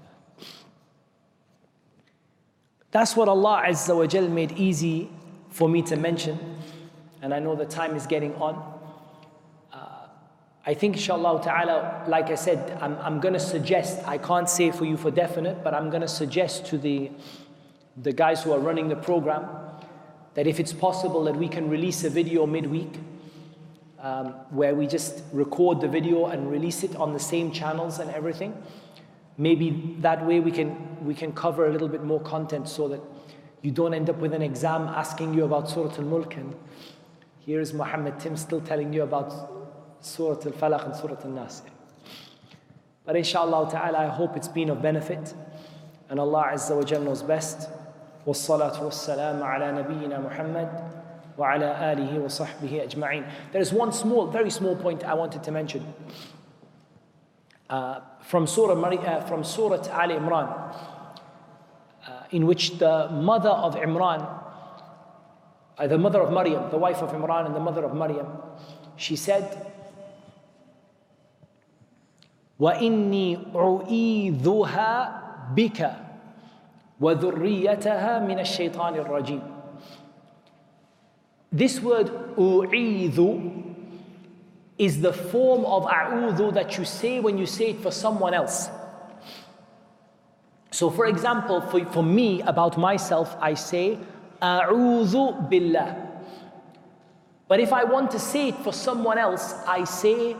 That's what Allah Azza wa Jal made easy for me to mention. And I know the time is getting on. I think inshallah ta'ala, like I said, I'm going to suggest, I can't say for you for definite, but I'm going to suggest to the guys who are running the program that if it's possible that we can release a video midweek where we just record the video and release it on the same channels and everything. Maybe that way we can cover a little bit more content so that you don't end up with an exam asking you about Surah Al-Mulk, and here is Muhammad Tim still telling you about Surah Al-Falaq and Surah Al-Nas. But inshallah ta'ala, I hope it's been of benefit, and Allah Azza wa Jalla knows best. وَالصَّلَاةُ وَالسَّلَامُ عَلَى نَبِيِّنَا مُحَمَّدٍ وَعَلَى آلِهِ وَصَحْبِهِ أَجْمَعِينَ. There is one very small point I wanted to mention. From Surah Al Imran, in which the mother of Imran, the mother of Maryam, the wife of Imran and the mother of Maryam, she said, وَإِنِّي أُعِيذُهَا بِكَ وَذُرِّيَّتَهَا مِنَ الشَّيْطَانِ الرَّجِيمِ. This word أُعِيذُ is the form of a'udhu that you say when you say it for someone else. So for example, for me, about myself, I say a'udhu billah. But if I want to say it for someone else, I say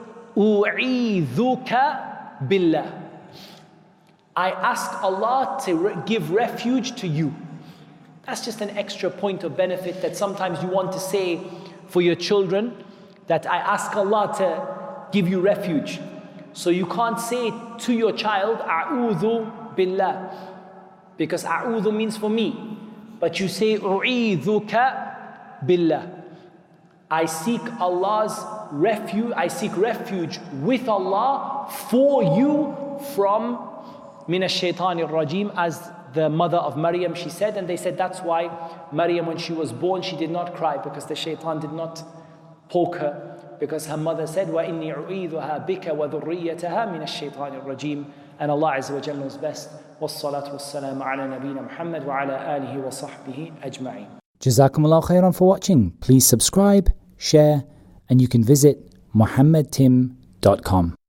u'idhuka billah. I ask Allah to give refuge to you. That's just an extra point of benefit that sometimes you want to say for your children, that I ask Allah to give you refuge. So you can't say it to your child, a'udhu billah, because a'udhu means for me. But you say, u'idhuka billah. I seek Allah's refuge, I seek refuge with Allah for you from min ash-shaytanir rajim, as the mother of Maryam, she said. And they said that's why Maryam, when she was born, she did not cry, because the shaitan did not poke her, because her mother said, وَإِنِّي أُعِيذُهَا بِكَ وَذُرِّيَّتَهَا مِنَ الشَّيْطَانِ الرَّجِيمِ. And Allah Azza wa Jalla knows best. وَالصَّلَاةُ وَالسَّلَامُ عَلَى نَبِينَ مُحَمَّدٍ وَعَلَى آلِهِ وَصَحْبِهِ أَجْمَعِينَ. Jazakumullah khairan for watching. Please subscribe, share, and you can visit muhammadtim.com.